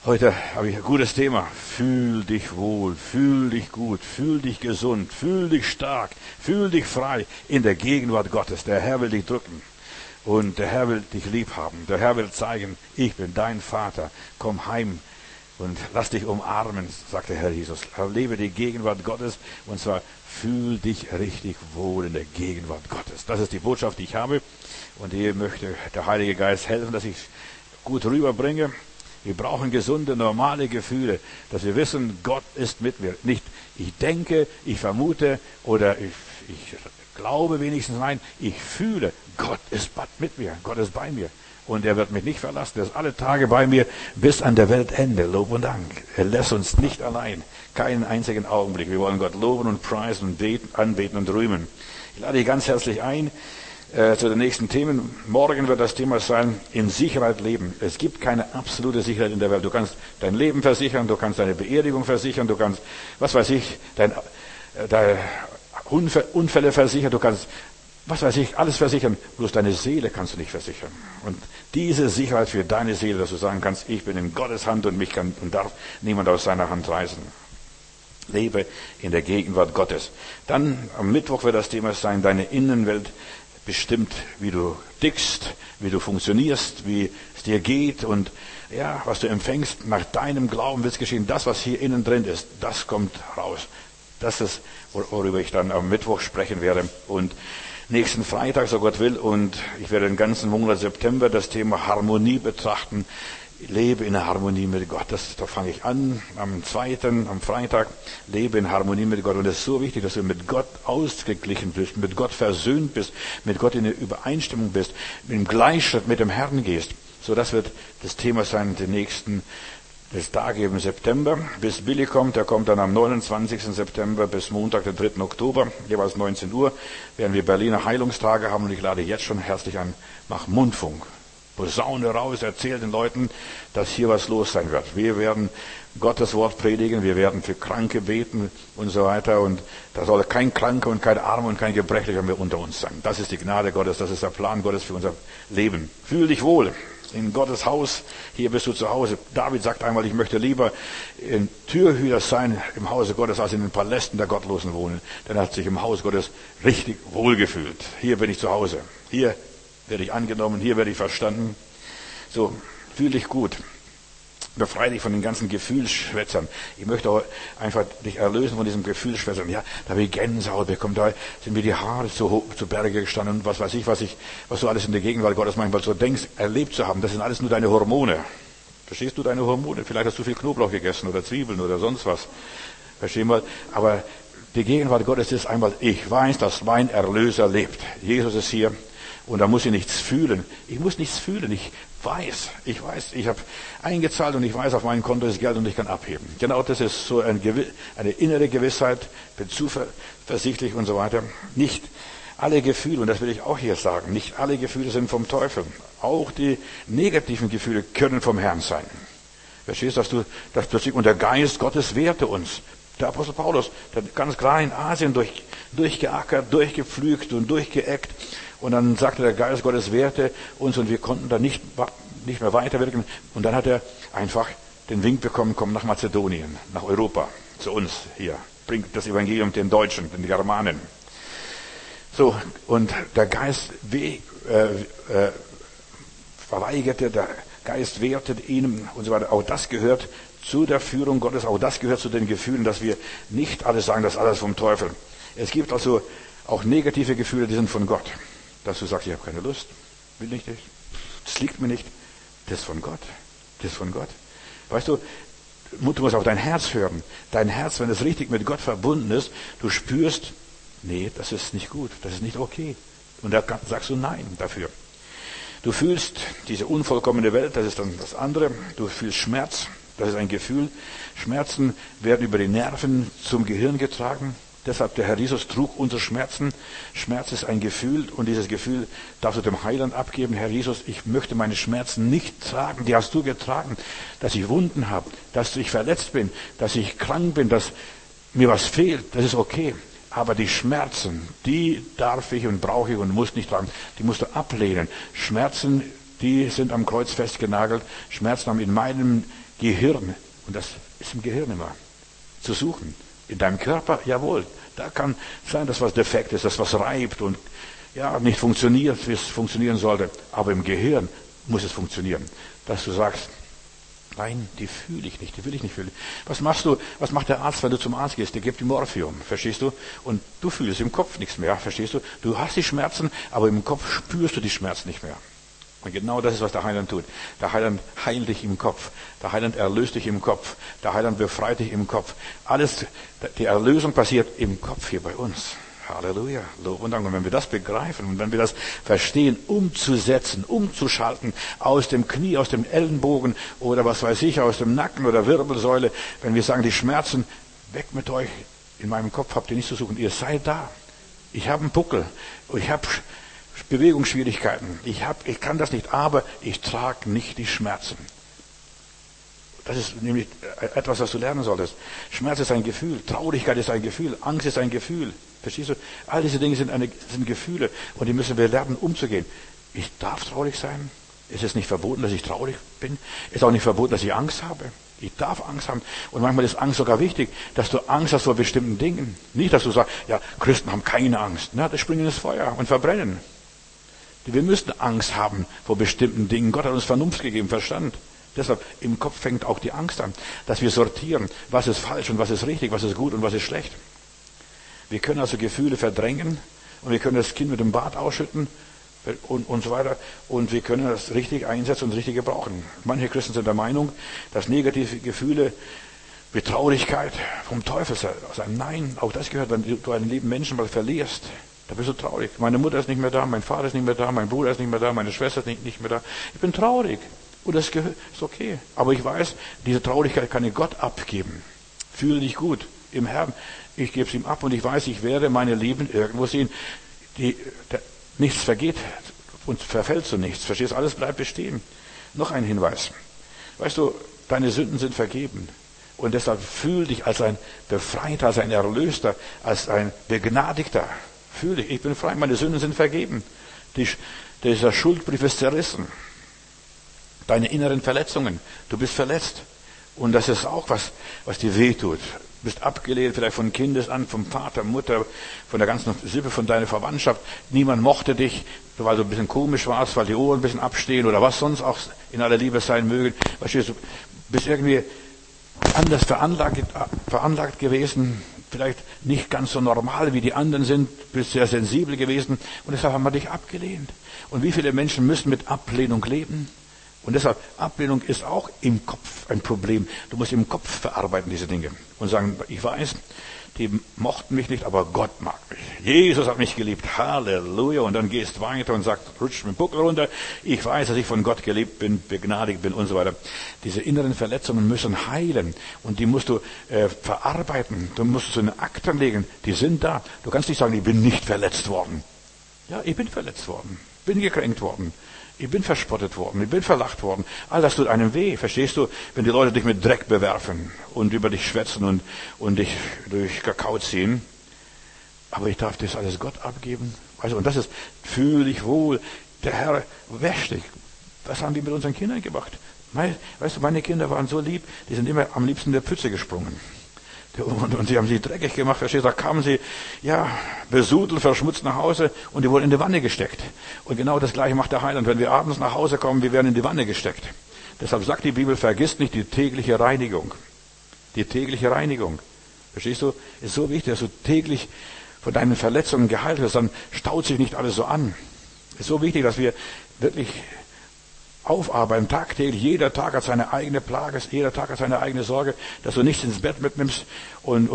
Heute habe ich ein gutes Thema. Fühl dich wohl, fühl dich gut, fühl dich gesund, fühl dich stark, fühl dich frei in der Gegenwart Gottes. Der Herr will dich drücken und der Herr will dich lieb haben. Der Herr will zeigen, ich bin dein Vater. Komm heim und lass dich umarmen, sagt der Herr Jesus. Erlebe die Gegenwart Gottes und zwar fühl dich richtig wohl in der Gegenwart Gottes. Das ist die Botschaft, die ich habe und hier möchte der Heilige Geist helfen, dass ich gut rüberbringe. Wir brauchen gesunde, normale Gefühle, dass wir wissen, Gott ist mit mir. Nicht, ich denke, ich vermute oder ich glaube wenigstens, nein, ich fühle, Gott ist mit mir, Gott ist bei mir. Und er wird mich nicht verlassen, er ist alle Tage bei mir bis an der Weltende. Lob und Dank. Er lässt uns nicht allein, keinen einzigen Augenblick. Wir wollen Gott loben und preisen und beten, anbeten und rühmen. Ich lade dich ganz herzlich ein zu den nächsten Themen. Morgen wird das Thema sein, in Sicherheit leben. Es gibt keine absolute Sicherheit in der Welt. Du kannst dein Leben versichern, du kannst deine Beerdigung versichern, du kannst, was weiß ich, deine Unfälle versichern, du kannst, was weiß ich, alles versichern. Bloß deine Seele kannst du nicht versichern. Und diese Sicherheit für deine Seele, dass du sagen kannst, ich bin in Gottes Hand und mich kann und darf niemand aus seiner Hand reißen. Lebe in der Gegenwart Gottes. Dann am Mittwoch wird das Thema sein, deine Innenwelt bestimmt, wie du tickst, wie du funktionierst, wie es dir geht und ja, was du empfängst, nach deinem Glauben wird es geschehen. Das, was hier innen drin ist, das kommt raus. Das ist, worüber ich dann am Mittwoch sprechen werde. Und nächsten Freitag, so Gott will, und ich werde den ganzen Monat September das Thema Harmonie betrachten. Lebe in der Harmonie mit Gott. Da fange ich an am Freitag. Lebe in Harmonie mit Gott. Und es ist so wichtig, dass du mit Gott ausgeglichen bist, mit Gott versöhnt bist, mit Gott in der Übereinstimmung bist, im Gleichschritt mit dem Herrn gehst. So, das wird das Thema sein, das Tage im September. Bis Billy kommt, der kommt dann am 29. September bis Montag, den 3. Oktober, jeweils 19 Uhr, werden wir Berliner Heilungstage haben und ich lade jetzt schon herzlich ein, mach Mundfunk. Posaune raus, erzähl den Leuten, dass hier was los sein wird. Wir werden Gottes Wort predigen, wir werden für Kranke beten und so weiter. Und da soll kein Kranker und kein Armer und kein Gebrechlicher mehr unter uns sein. Das ist die Gnade Gottes, das ist der Plan Gottes für unser Leben. Fühl dich wohl in Gottes Haus, hier bist du zu Hause. David sagt einmal, ich möchte lieber ein Türhüter sein im Hause Gottes, als in den Palästen der Gottlosen wohnen. Denn er hat sich im Haus Gottes richtig wohlgefühlt. Hier bin ich zu Hause. Hier werde ich angenommen, hier werde ich verstanden. So, fühl dich gut. Befreie dich von den ganzen Gefühlsschwätzern. Ich möchte auch einfach dich erlösen von diesem Gefühlsschwätzern. Ja, da habe ich Gänsehaut bekommen, da sind mir die Haare zu Berge gestanden und was weiß ich, was du alles in der Gegenwart Gottes manchmal so denkst, erlebt zu haben. Das sind alles nur deine Hormone. Verstehst du, deine Hormone? Vielleicht hast du viel Knoblauch gegessen oder Zwiebeln oder sonst was. Verstehen wir? Aber die Gegenwart Gottes ist einmal, ich weiß, dass mein Erlöser lebt. Jesus ist hier. Und da muss ich nichts fühlen. Ich muss nichts fühlen. Ich weiß, ich habe eingezahlt und ich weiß, auf meinem Konto ist Geld und ich kann abheben. Genau das ist so eine innere Gewissheit, bin zuversichtlich und so weiter. Nicht alle Gefühle, und das will ich auch hier sagen, nicht alle Gefühle sind vom Teufel. Auch die negativen Gefühle können vom Herrn sein. Verstehst du, dass plötzlich, und der Geist Gottes wehrte uns. Der Apostel Paulus, der hat ganz klar in Asien durchgeackert, durchgepflügt und durchgeeckt. Und dann sagte der Geist Gottes wehrte uns und wir konnten da nicht mehr weiterwirken. Und dann hat er einfach den Wink bekommen, komm nach Mazedonien, nach Europa, zu uns hier. Bringt das Evangelium den Deutschen, den Germanen. So, und der Geist verweigerte, der Geist wehrte ihnen und so weiter. Auch das gehört zu der Führung Gottes, auch das gehört zu den Gefühlen, dass wir nicht alles sagen, das ist alles vom Teufel. Es gibt also auch negative Gefühle, die sind von Gott. Dass du sagst, ich habe keine Lust, will nicht, das liegt mir nicht. Das ist von Gott. Das ist von Gott. Weißt du, du musst auf dein Herz hören. Dein Herz, wenn es richtig mit Gott verbunden ist, du spürst, nee, das ist nicht gut, das ist nicht okay. Und da sagst du Nein dafür. Du fühlst diese unvollkommene Welt, das ist dann das andere. Du fühlst Schmerz, das ist ein Gefühl. Schmerzen werden über die Nerven zum Gehirn getragen. Deshalb, der Herr Jesus trug unsere Schmerzen. Schmerz ist ein Gefühl und dieses Gefühl darfst du dem Heiland abgeben. Herr Jesus, ich möchte meine Schmerzen nicht tragen. Die hast du getragen, dass ich Wunden habe, dass ich verletzt bin, dass ich krank bin, dass mir was fehlt. Das ist okay. Aber die Schmerzen, die darf ich und brauche ich und muss nicht tragen. Die musst du ablehnen. Schmerzen, die sind am Kreuz festgenagelt. Schmerzen haben in meinem Gehirn, und das ist im Gehirn immer, zu suchen. In deinem Körper, jawohl, da kann sein, dass was defekt ist, dass was reibt und ja, nicht funktioniert, wie es funktionieren sollte. Aber im Gehirn muss es funktionieren. Dass du sagst, nein, die fühle ich nicht, die will ich nicht fühlen. Was machst du, was macht der Arzt, wenn du zum Arzt gehst? Der gibt dir Morphium, verstehst du? Und du fühlst im Kopf nichts mehr, verstehst du? Du hast die Schmerzen, aber im Kopf spürst du die Schmerzen nicht mehr. Und genau das ist, was der Heiland tut. Der Heiland heilt dich im Kopf. Der Heiland erlöst dich im Kopf. Der Heiland befreit dich im Kopf. Alles, die Erlösung passiert im Kopf hier bei uns. Halleluja. Lob und Dank. Und wenn wir das begreifen und wenn wir das verstehen, umzusetzen, umzuschalten aus dem Knie, aus dem Ellenbogen oder was weiß ich, aus dem Nacken oder Wirbelsäule, wenn wir sagen, die Schmerzen, weg mit euch, in meinem Kopf habt ihr nichts zu suchen. Ihr seid da. Ich habe einen Puckel. Ich habe Bewegungsschwierigkeiten. Ich kann das nicht, aber ich trage nicht die Schmerzen. Das ist nämlich etwas, was du lernen solltest. Schmerz ist ein Gefühl, Traurigkeit ist ein Gefühl, Angst ist ein Gefühl. Verstehst du? All diese Dinge sind Gefühle und die müssen wir lernen umzugehen. Ich darf traurig sein. Es ist nicht verboten, dass ich traurig bin. Es ist auch nicht verboten, dass ich Angst habe. Ich darf Angst haben. Und manchmal ist Angst sogar wichtig, dass du Angst hast vor bestimmten Dingen. Nicht, dass du sagst, ja, Christen haben keine Angst. Na, die springen ins Feuer und verbrennen. Wir müssen Angst haben vor bestimmten Dingen. Gott hat uns Vernunft gegeben, Verstand. Deshalb im Kopf fängt auch die Angst an, dass wir sortieren, was ist falsch und was ist richtig, was ist gut und was ist schlecht. Wir können also Gefühle verdrängen und wir können das Kind mit dem Bad ausschütten und so weiter und wir können das richtig einsetzen und richtig gebrauchen. Manche Christen sind der Meinung, dass negative Gefühle wie Traurigkeit vom Teufel sein. Nein, auch das gehört, wenn du einen lieben Menschen mal verlierst. Da bist du traurig. Meine Mutter ist nicht mehr da, mein Vater ist nicht mehr da, mein Bruder ist nicht mehr da, meine Schwester ist nicht mehr da. Ich bin traurig. Und das ist okay. Aber ich weiß, diese Traurigkeit kann ich Gott abgeben. Fühle dich gut im Herrn. Ich gebe es ihm ab und ich weiß, ich werde meine Lieben irgendwo sehen. Nichts vergeht und verfällt zu nichts. Verstehst du? Alles bleibt bestehen. Noch ein Hinweis. Weißt du, deine Sünden sind vergeben. Und deshalb fühl dich als ein Befreiter, als ein Erlöster, als ein Begnadigter. Fühl dich, ich bin frei, meine Sünden sind vergeben. Dieser Schuldbrief ist zerrissen. Deine inneren Verletzungen, du bist verletzt. Und das ist auch was dir wehtut. Du bist abgelehnt, vielleicht von Kindes an, vom Vater, Mutter, von der ganzen Sippe, von deiner Verwandtschaft. Niemand mochte dich, weil du ein bisschen komisch warst, weil die Ohren ein bisschen abstehen oder was sonst auch in aller Liebe sein mögen. Verstehst du, bist irgendwie anders veranlagt gewesen, vielleicht nicht ganz so normal wie die anderen sind, bist sehr sensibel gewesen und deshalb haben wir dich abgelehnt. Und wie viele Menschen müssen mit Ablehnung leben? Und deshalb, Ablehnung ist auch im Kopf ein Problem. Du musst im Kopf verarbeiten diese Dinge und sagen, ich weiß, die mochten mich nicht, aber Gott mag mich. Jesus hat mich geliebt. Halleluja. Und dann gehst weiter und sagst, rutsch mit dem Buckel runter. Ich weiß, dass ich von Gott geliebt bin, begnadigt bin und so weiter. Diese inneren Verletzungen müssen heilen. Und die musst du verarbeiten. Du musst es in Akten legen. Die sind da. Du kannst nicht sagen, ich bin nicht verletzt worden. Ja, ich bin verletzt worden. Bin gekränkt worden. Ich bin verspottet worden, ich bin verlacht worden. All das tut einem weh, verstehst du? Wenn die Leute dich mit Dreck bewerfen und über dich schwätzen und dich durch Kakao ziehen. Aber ich darf das alles Gott abgeben. Also, und das ist, fühl dich wohl. Der Herr wäscht dich. Was haben wir mit unseren Kindern gemacht? Weißt du, meine Kinder waren so lieb, die sind immer am liebsten in der Pfütze gesprungen. Und sie haben sie dreckig gemacht, verstehst du? Da kamen sie, ja, besudelt, verschmutzt nach Hause und die wurden in die Wanne gesteckt. Und genau das Gleiche macht der Heiland. Wenn wir abends nach Hause kommen, wir werden in die Wanne gesteckt. Deshalb sagt die Bibel, vergiss nicht die tägliche Reinigung. Die tägliche Reinigung. Verstehst du? Ist so wichtig, dass du täglich von deinen Verletzungen geheilt wirst, dann staut sich nicht alles so an. Ist so wichtig, dass wir wirklich aufarbeiten, tagtäglich. Jeder Tag hat seine eigene Plage, jeder Tag hat seine eigene Sorge, dass du nichts ins Bett mitnimmst und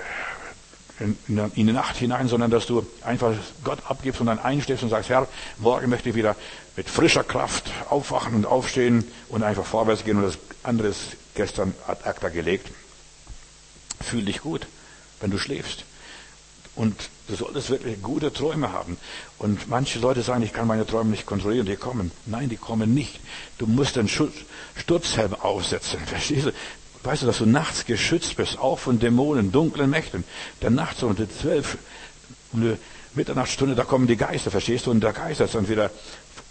in die Nacht hinein, sondern dass du einfach Gott abgibst und dann einstehst und sagst, Herr, morgen möchte ich wieder mit frischer Kraft aufwachen und aufstehen und einfach vorwärts gehen und das andere ist gestern ad acta gelegt. Fühl dich gut, wenn du schläfst. Und du solltest wirklich gute Träume haben. Und manche Leute sagen, ich kann meine Träume nicht kontrollieren, die kommen. Nein, die kommen nicht. Du musst den Sturzhelm aufsetzen. Verstehst du? Weißt du, dass du nachts geschützt bist, auch von Dämonen, dunklen Mächten. Der Nacht so um die 12, um die Mitternachtsstunde, da kommen die Geister, verstehst du? Und der Geist ist dann wieder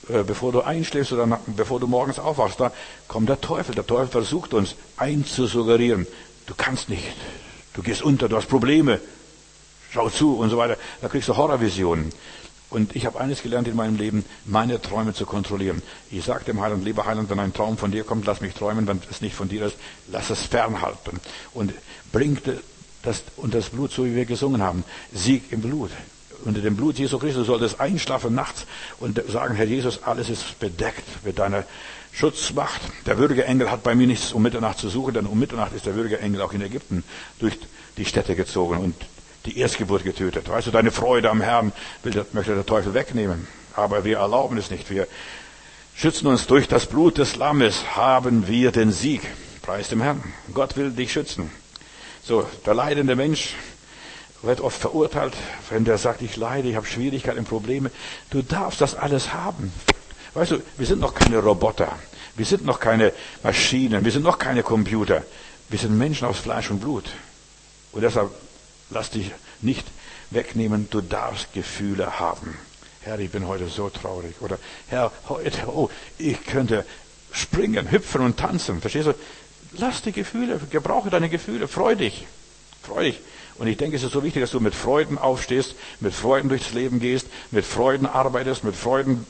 bevor du einschläfst oder bevor du morgens aufwachst, da kommt der Teufel. Der Teufel versucht uns einzusuggerieren. Du kannst nicht. Du gehst unter, du hast Probleme. Schau zu und so weiter. Da kriegst du Horrorvisionen. Und ich habe eines gelernt in meinem Leben, meine Träume zu kontrollieren. Ich sage dem Heiland, lieber Heiland, wenn ein Traum von dir kommt, lass mich träumen. Wenn es nicht von dir ist, lass es fernhalten. Und bring das Blut, so wie wir gesungen haben, Sieg im Blut. Unter dem Blut Jesu Christus solltest einschlafen nachts und sagen, Herr Jesus, alles ist bedeckt mit deiner Schutzmacht. Der Würgeengel hat bei mir nichts um Mitternacht zu suchen, denn um Mitternacht ist der Würgeengel auch in Ägypten durch die Städte gezogen und die Erstgeburt getötet. Weißt du, deine Freude am Herrn möchte der Teufel wegnehmen. Aber wir erlauben es nicht. Wir schützen uns durch das Blut des Lammes, haben wir den Sieg. Preis dem Herrn. Gott will dich schützen. So, der leidende Mensch wird oft verurteilt, wenn der sagt, ich leide, ich habe Schwierigkeiten, Probleme. Du darfst das alles haben. Weißt du, wir sind noch keine Roboter. Wir sind noch keine Maschinen. Wir sind noch keine Computer. Wir sind Menschen aus Fleisch und Blut. Und deshalb lass dich nicht wegnehmen. Du darfst Gefühle haben. Herr, ich bin heute so traurig. Oder Herr, heute, ich könnte springen, hüpfen und tanzen. Verstehst du? Lass die Gefühle, gebrauche deine Gefühle. Freu dich. Freu dich. Und ich denke, es ist so wichtig, dass du mit Freuden aufstehst, mit Freuden durchs Leben gehst, mit Freuden arbeitest, mit Freuden,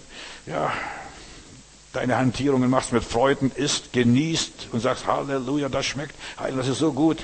deine Hantierungen machst, mit Freuden isst, genießt und sagst, Halleluja, das schmeckt, das ist so gut.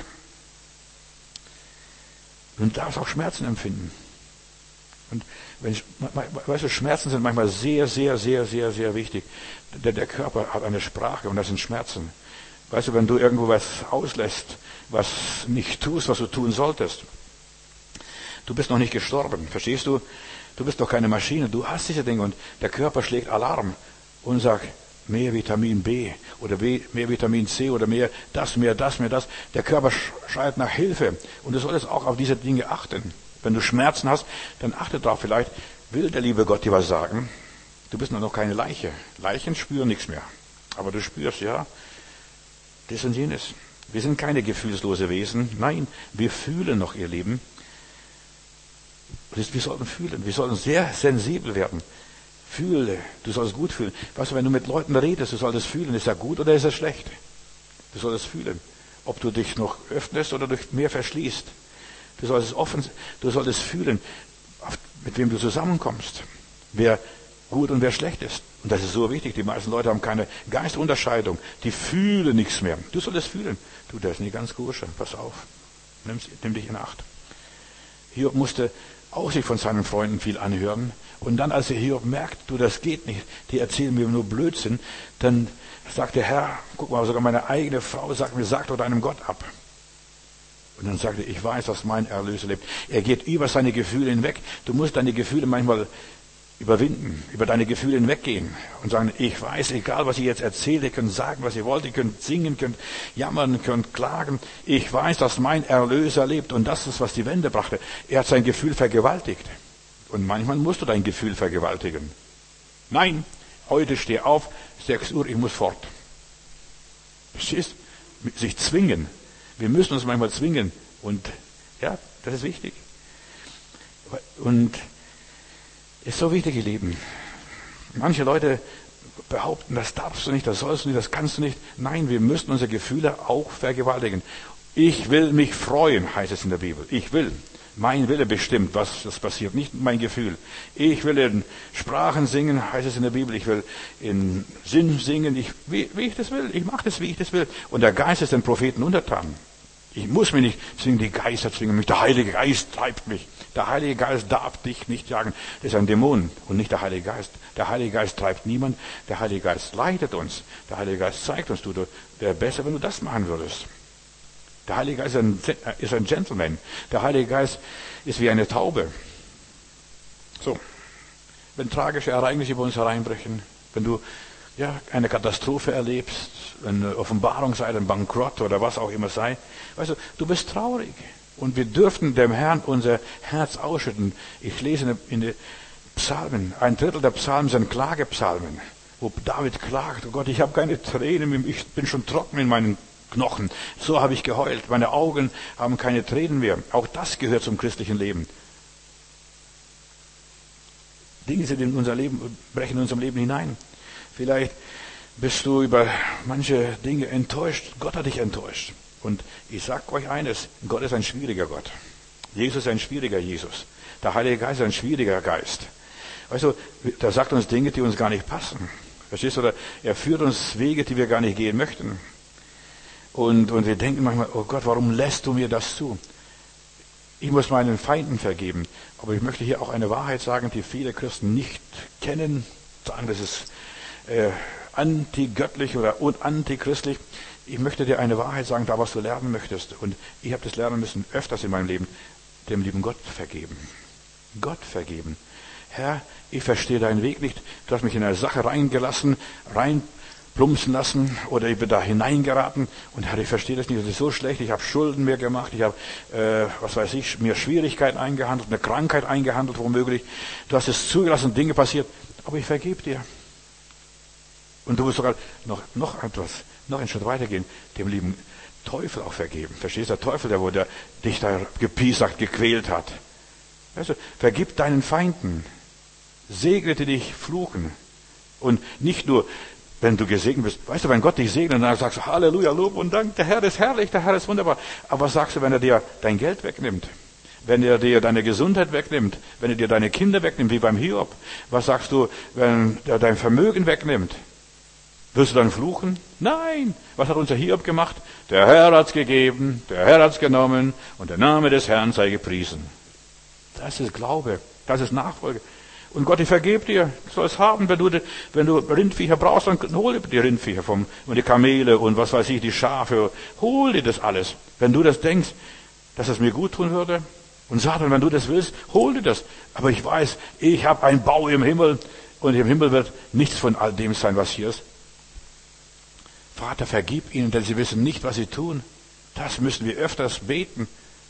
Du darfst auch Schmerzen empfinden. Und weißt du, Schmerzen sind manchmal sehr, sehr, sehr, sehr, sehr wichtig. Der Körper hat eine Sprache und das sind Schmerzen. Weißt du, wenn du irgendwo was auslässt, was nicht tust, was du tun solltest, du bist noch nicht gestorben, verstehst du? Du bist doch keine Maschine, du hast diese Dinge und der Körper schlägt Alarm und sagt, mehr Vitamin B oder mehr Vitamin C oder mehr das. Der Körper schreit nach Hilfe und du solltest auch auf diese Dinge achten. Wenn du Schmerzen hast, dann achte darauf, vielleicht will der liebe Gott dir was sagen. Du bist noch keine Leiche. Leichen spüren nichts mehr. Aber du spürst, ja, das und jenes. Wir sind keine gefühlslose Wesen. Nein, wir fühlen noch, ihr Lieben. Wir sollten fühlen. Wir sollten sehr sensibel werden. Fühle, du sollst gut fühlen. Weißt du, wenn du mit Leuten redest, du solltest fühlen, ist er gut oder ist er schlecht? Du solltest fühlen, ob du dich noch öffnest oder dich mehr verschließt. Du solltest fühlen, mit wem du zusammenkommst, wer gut und wer schlecht ist. Und das ist so wichtig, die meisten Leute haben keine Geistunterscheidung, die fühlen nichts mehr. Du solltest fühlen. Du, der ist nicht ganz koscher, pass auf, nimm dich in Acht. Hiob musste auch sich von seinen Freunden viel anhören. Und dann, als Hiob merkt, du, das geht nicht, die erzählen mir nur Blödsinn, dann sagt der Herr, guck mal, sogar meine eigene Frau sagt mir, sag doch deinem Gott ab. Und dann sagte er, ich weiß, dass mein Erlöser lebt. Er geht über seine Gefühle hinweg. Du musst deine Gefühle manchmal überwinden, über deine Gefühle hinweggehen und sagen, ich weiß, egal was ihr jetzt erzählt, ihr könnt sagen, was ihr wollt, ihr könnt singen, könnt jammern, könnt klagen. Ich weiß, dass mein Erlöser lebt und das ist, was die Wende brachte. Er hat sein Gefühl vergewaltigt. Und manchmal musst du dein Gefühl vergewaltigen. Nein, heute steh auf, 6 Uhr, ich muss fort. Verstehst? Sich zwingen. Wir müssen uns manchmal zwingen. Und ja, das ist wichtig. Und ist so wichtig, ihr Lieben. Manche Leute behaupten, das darfst du nicht, das sollst du nicht, das kannst du nicht. Nein, wir müssen unsere Gefühle auch vergewaltigen. Ich will mich freuen, heißt es in der Bibel. Ich will. Mein Wille bestimmt, was das passiert, nicht mein Gefühl. Ich will in Sprachen singen, heißt es in der Bibel. Ich will in Sinn singen, wie ich das will. Ich mache das, wie ich das will. Und der Geist ist den Propheten untertan. Ich muss mich nicht zwingen, die Geister zwingen mich. Der Heilige Geist treibt mich. Der Heilige Geist darf dich nicht jagen. Das ist ein Dämon und nicht der Heilige Geist. Der Heilige Geist treibt niemand. Der Heilige Geist leitet uns. Der Heilige Geist zeigt uns, du wäre besser, wenn du das machen würdest. Der Heilige Geist ist ein Gentleman. Der Heilige Geist ist wie eine Taube. So. Wenn tragische Ereignisse über uns hereinbrechen, wenn du eine Katastrophe erlebst, eine Offenbarung sei, ein Bankrott oder was auch immer sei, weißt du bist traurig. Und wir dürfen dem Herrn unser Herz ausschütten. Ich lese in den Psalmen, 1/3 der Psalmen sind Klagepsalmen, wo David klagt, oh Gott, ich habe keine Tränen, ich bin schon trocken in meinen Knochen. So habe ich geheult. Meine Augen haben keine Tränen mehr. Auch das gehört zum christlichen Leben. Dinge sind in unser Leben, brechen in unserem Leben hinein. Vielleicht bist du über manche Dinge enttäuscht. Gott hat dich enttäuscht. Und ich sage euch eines, Gott ist ein schwieriger Gott. Jesus ist ein schwieriger Jesus. Der Heilige Geist ist ein schwieriger Geist. Weißt du, der sagt uns Dinge, die uns gar nicht passen. Verstehst du? Oder er führt uns Wege, die wir gar nicht gehen möchten. Und wir denken manchmal, oh Gott, warum lässt du mir das zu? Ich muss meinen Feinden vergeben. Aber ich möchte hier auch eine Wahrheit sagen, die viele Christen nicht kennen. Sagen, das ist antigöttlich oder antichristlich. Ich möchte dir eine Wahrheit sagen, da was du lernen möchtest. Und ich habe das lernen müssen, öfters in meinem Leben, dem lieben Gott vergeben. Gott vergeben. Herr, ich verstehe deinen Weg nicht. Du hast mich in eine Sache reingelassen, reinplumpsen lassen oder ich bin da hineingeraten. Und Herr, ich verstehe das nicht, das ist so schlecht. Ich habe Schulden mir gemacht, ich habe, mir Schwierigkeiten eingehandelt, eine Krankheit eingehandelt womöglich. Du hast es zugelassen, Dinge passiert. Aber ich vergebe dir. Und du musst sogar noch einen Schritt weitergehen, dem lieben Teufel auch vergeben. Verstehst du? Der Teufel, der dich da gepiesackt, gequält hat. Weißt du, vergib deinen Feinden. Segnete dich, fluchen. Und nicht nur, wenn du gesegnet bist. Weißt du, wenn Gott dich segnet, dann sagst du, Halleluja, Lob und Dank, der Herr ist herrlich, der Herr ist wunderbar. Aber was sagst du, wenn er dir dein Geld wegnimmt? Wenn er dir deine Gesundheit wegnimmt? Wenn er dir deine Kinder wegnimmt, wie beim Hiob? Was sagst du, wenn er dein Vermögen wegnimmt? Wirst du dann fluchen? Nein. Was hat unser Hiob gemacht? Der Herr hat's gegeben, der Herr hat's genommen und der Name des Herrn sei gepriesen. Das ist Glaube, das ist Nachfolge. Und Gott, ich vergebe dir, du sollst haben, wenn du Rindviecher brauchst, dann hol dir die Rindviecher und die Kamele und was weiß ich, die Schafe, hol dir das alles. Wenn du das denkst, dass es mir gut tun würde. Und Satan, wenn du das willst, hol dir das. Aber ich weiß, ich habe einen Bau im Himmel und im Himmel wird nichts von all dem sein, was hier ist. Vater, vergib ihnen, denn sie wissen nicht, was sie tun. Das müssen wir öfters beten.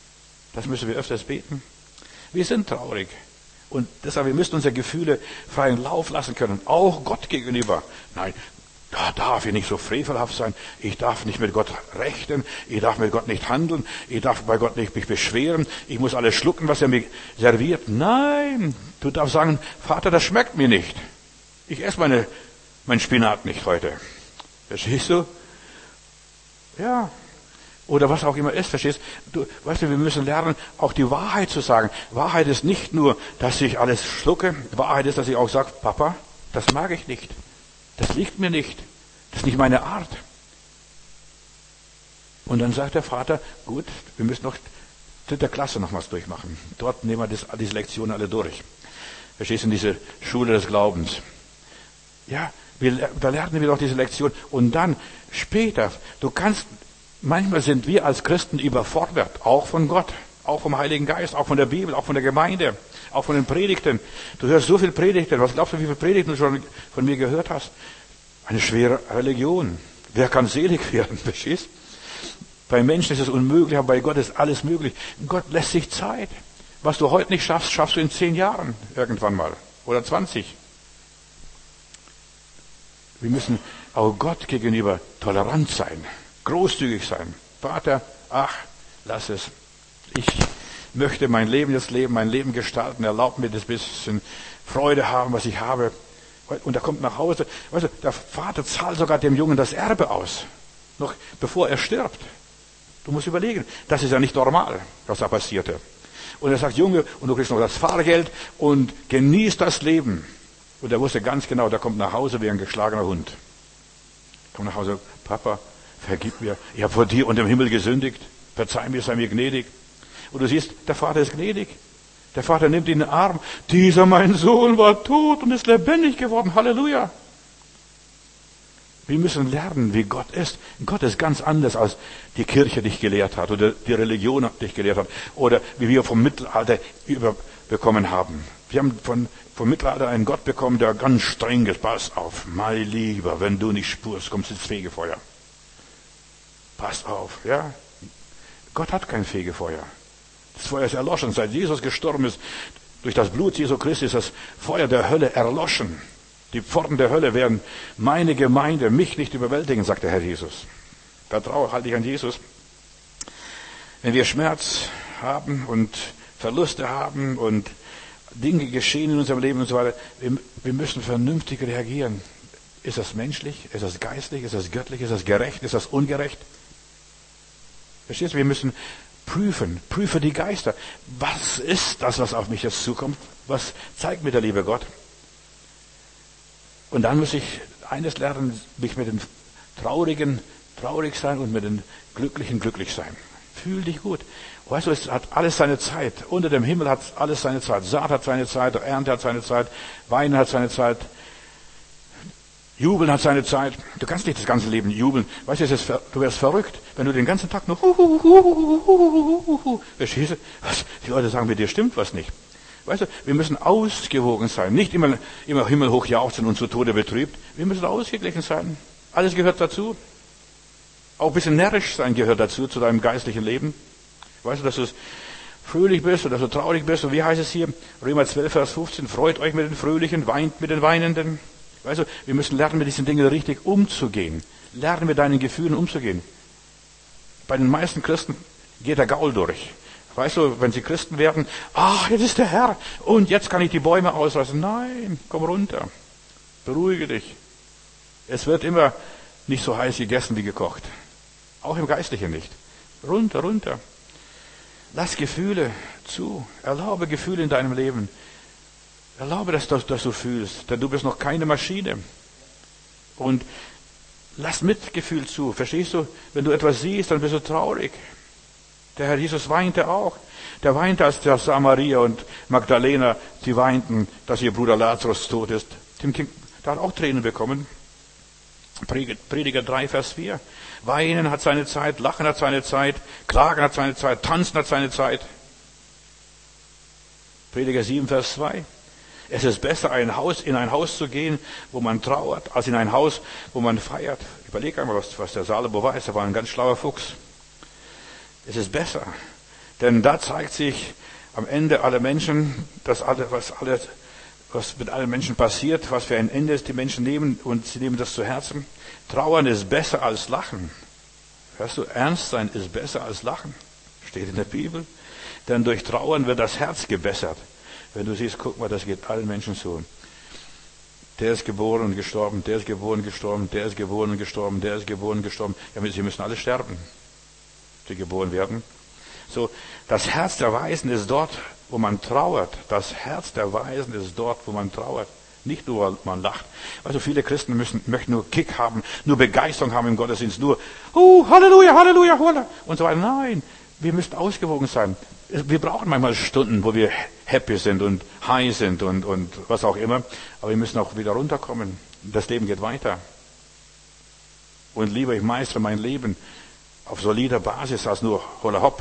Wir sind traurig. Und deshalb, wir müssen unsere Gefühle freien Lauf lassen können. Auch Gott gegenüber. Nein, da darf ich nicht so frevelhaft sein. Ich darf nicht mit Gott rechten. Ich darf mit Gott nicht handeln. Ich darf bei Gott nicht mich beschweren. Ich muss alles schlucken, was er mir serviert. Nein, du darfst sagen, Vater, das schmeckt mir nicht. Ich esse mein Spinat nicht heute. Verstehst du? Ja. Oder was auch immer ist, verstehst du? Weißt du, wir müssen lernen, auch die Wahrheit zu sagen. Wahrheit ist nicht nur, dass ich alles schlucke. Wahrheit ist, dass ich auch sage, Papa, das mag ich nicht. Das liegt mir nicht. Das ist nicht meine Art. Und dann sagt der Vater, gut, wir müssen noch 3. Klasse noch was durchmachen. Dort nehmen wir diese Lektionen alle durch. Verstehst du, in diese Schule des Glaubens. Ja, da lernen wir doch diese Lektion. Und dann später, manchmal sind wir als Christen überfordert, auch von Gott, auch vom Heiligen Geist, auch von der Bibel, auch von der Gemeinde, auch von den Predigten. Du hörst so viel Predigten. Was glaubst du, wie viele Predigten du schon von mir gehört hast? Eine schwere Religion. Wer kann selig werden? Verstehst? Bei Menschen ist es unmöglich, aber bei Gott ist alles möglich. Gott lässt sich Zeit. Was du heute nicht schaffst, schaffst du in 10 Jahren irgendwann mal. Oder 20. Wir müssen auch Gott gegenüber tolerant sein, großzügig sein. Vater, lass es. Ich möchte mein Leben jetzt leben, mein Leben gestalten. Erlaub mir das bisschen Freude haben, was ich habe. Und er kommt nach Hause. Weißt du, der Vater zahlt sogar dem Jungen das Erbe aus. Noch bevor er stirbt. Du musst überlegen, das ist ja nicht normal, was da passierte. Und er sagt, Junge, und du kriegst noch das Fahrgeld und genieß das Leben. Und er wusste ganz genau, der kommt nach Hause wie ein geschlagener Hund. Kommt nach Hause, Papa, vergib mir. Ich habe vor dir und dem Himmel gesündigt. Verzeih mir, sei mir gnädig. Und du siehst, der Vater ist gnädig. Der Vater nimmt ihn in den Arm. Dieser mein Sohn war tot und ist lebendig geworden. Halleluja. Wir müssen lernen, wie Gott ist. Gott ist ganz anders, als die Kirche dich gelehrt hat oder die Religion dich gelehrt hat oder wie wir vom Mittelalter überbekommen haben. Wir haben vom Mittelalter einen Gott bekommen, der ganz streng ist. Pass auf, mein Lieber, wenn du nicht spurst, kommst du ins Fegefeuer. Pass auf, ja. Gott hat kein Fegefeuer. Das Feuer ist erloschen. Seit Jesus gestorben ist, durch das Blut Jesu Christi ist das Feuer der Hölle erloschen. Die Pforten der Hölle werden meine Gemeinde, mich nicht überwältigen, sagt der Herr Jesus. Vertraue, halte ich an Jesus. Wenn wir Schmerz haben und Verluste haben und Dinge geschehen in unserem Leben und so weiter. Wir müssen vernünftig reagieren. Ist das menschlich? Ist das geistlich? Ist das göttlich? Ist das gerecht? Ist das ungerecht? Verstehst du? Wir müssen prüfe die Geister. Was ist das, was auf mich jetzt zukommt? Was zeigt mir der liebe Gott? Und dann muss ich eines lernen, mich mit den Traurigen traurig sein und mit den Glücklichen glücklich sein. Fühl dich gut. Weißt du, es hat alles seine Zeit. Unter dem Himmel hat alles seine Zeit. Saat hat seine Zeit, Ernte hat seine Zeit, Weinen hat seine Zeit, Jubeln hat seine Zeit. Du kannst nicht das ganze Leben jubeln. Weißt du, du wärst verrückt, wenn du den ganzen Tag nur verstehst du? Die Leute sagen, mit dir stimmt was nicht. Weißt du, wir müssen ausgewogen sein. Nicht immer himmelhoch jauchzen und zu Tode betrübt. Wir müssen ausgeglichen sein. Alles gehört dazu. Auch ein bisschen närrisch sein gehört dazu, zu deinem geistlichen Leben. Weißt du, dass du fröhlich bist oder dass du traurig bist. Und wie heißt es hier? Römer 12, Vers 15. Freut euch mit den Fröhlichen, weint mit den Weinenden. Weißt du, wir müssen lernen, mit diesen Dingen richtig umzugehen. Lernen, mit deinen Gefühlen umzugehen. Bei den meisten Christen geht der Gaul durch. Weißt du, wenn sie Christen werden, jetzt ist der Herr und jetzt kann ich die Bäume ausreißen. Nein, komm runter. Beruhige dich. Es wird immer nicht so heiß gegessen wie gekocht. Auch im Geistlichen nicht. Runter. Lass Gefühle zu. Erlaube Gefühle in deinem Leben. Erlaube, dass du fühlst, denn du bist noch keine Maschine. Und lass Mitgefühl zu. Verstehst du? Wenn du etwas siehst, dann bist du traurig. Der Herr Jesus weinte auch. Der weinte, als der Samaria und Magdalena, sie weinten, dass ihr Bruder Lazarus tot ist. Der hat auch Tränen bekommen. Prediger 3, Vers 4. Weinen hat seine Zeit, Lachen hat seine Zeit, Klagen hat seine Zeit, Tanzen hat seine Zeit. Prediger 7, Vers 2. Es ist besser, in ein Haus zu gehen, wo man trauert, als in ein Haus, wo man feiert. Überleg einmal, was der Salomo weiß. Er war ein ganz schlauer Fuchs. Es ist besser. Denn da zeigt sich am Ende aller Menschen, was mit allen Menschen passiert, was für ein Ende es die Menschen nehmen und sie nehmen das zu Herzen. Trauern ist besser als Lachen. Hörst du, ernst sein ist besser als Lachen. Steht in der Bibel. Denn durch Trauern wird das Herz gebessert. Wenn du siehst, guck mal, das geht allen Menschen so. Der ist geboren und gestorben, der ist geboren und gestorben, der ist geboren und gestorben, der ist geboren und gestorben. Ja, sie müssen alle sterben, die geboren werden. So, das Herz der Weisen ist dort, wo man trauert. Das Herz der Weisen ist dort, wo man trauert. Nicht nur, weil man lacht. Also viele Christen möchten nur Kick haben, nur Begeisterung haben im Gottesdienst, nur Halleluja, Halleluja, Halleluja und so weiter. Nein, wir müssen ausgewogen sein. Wir brauchen manchmal Stunden, wo wir happy sind und high sind und was auch immer. Aber wir müssen auch wieder runterkommen. Das Leben geht weiter. Und lieber, ich meistere mein Leben auf solider Basis als nur holla hopp.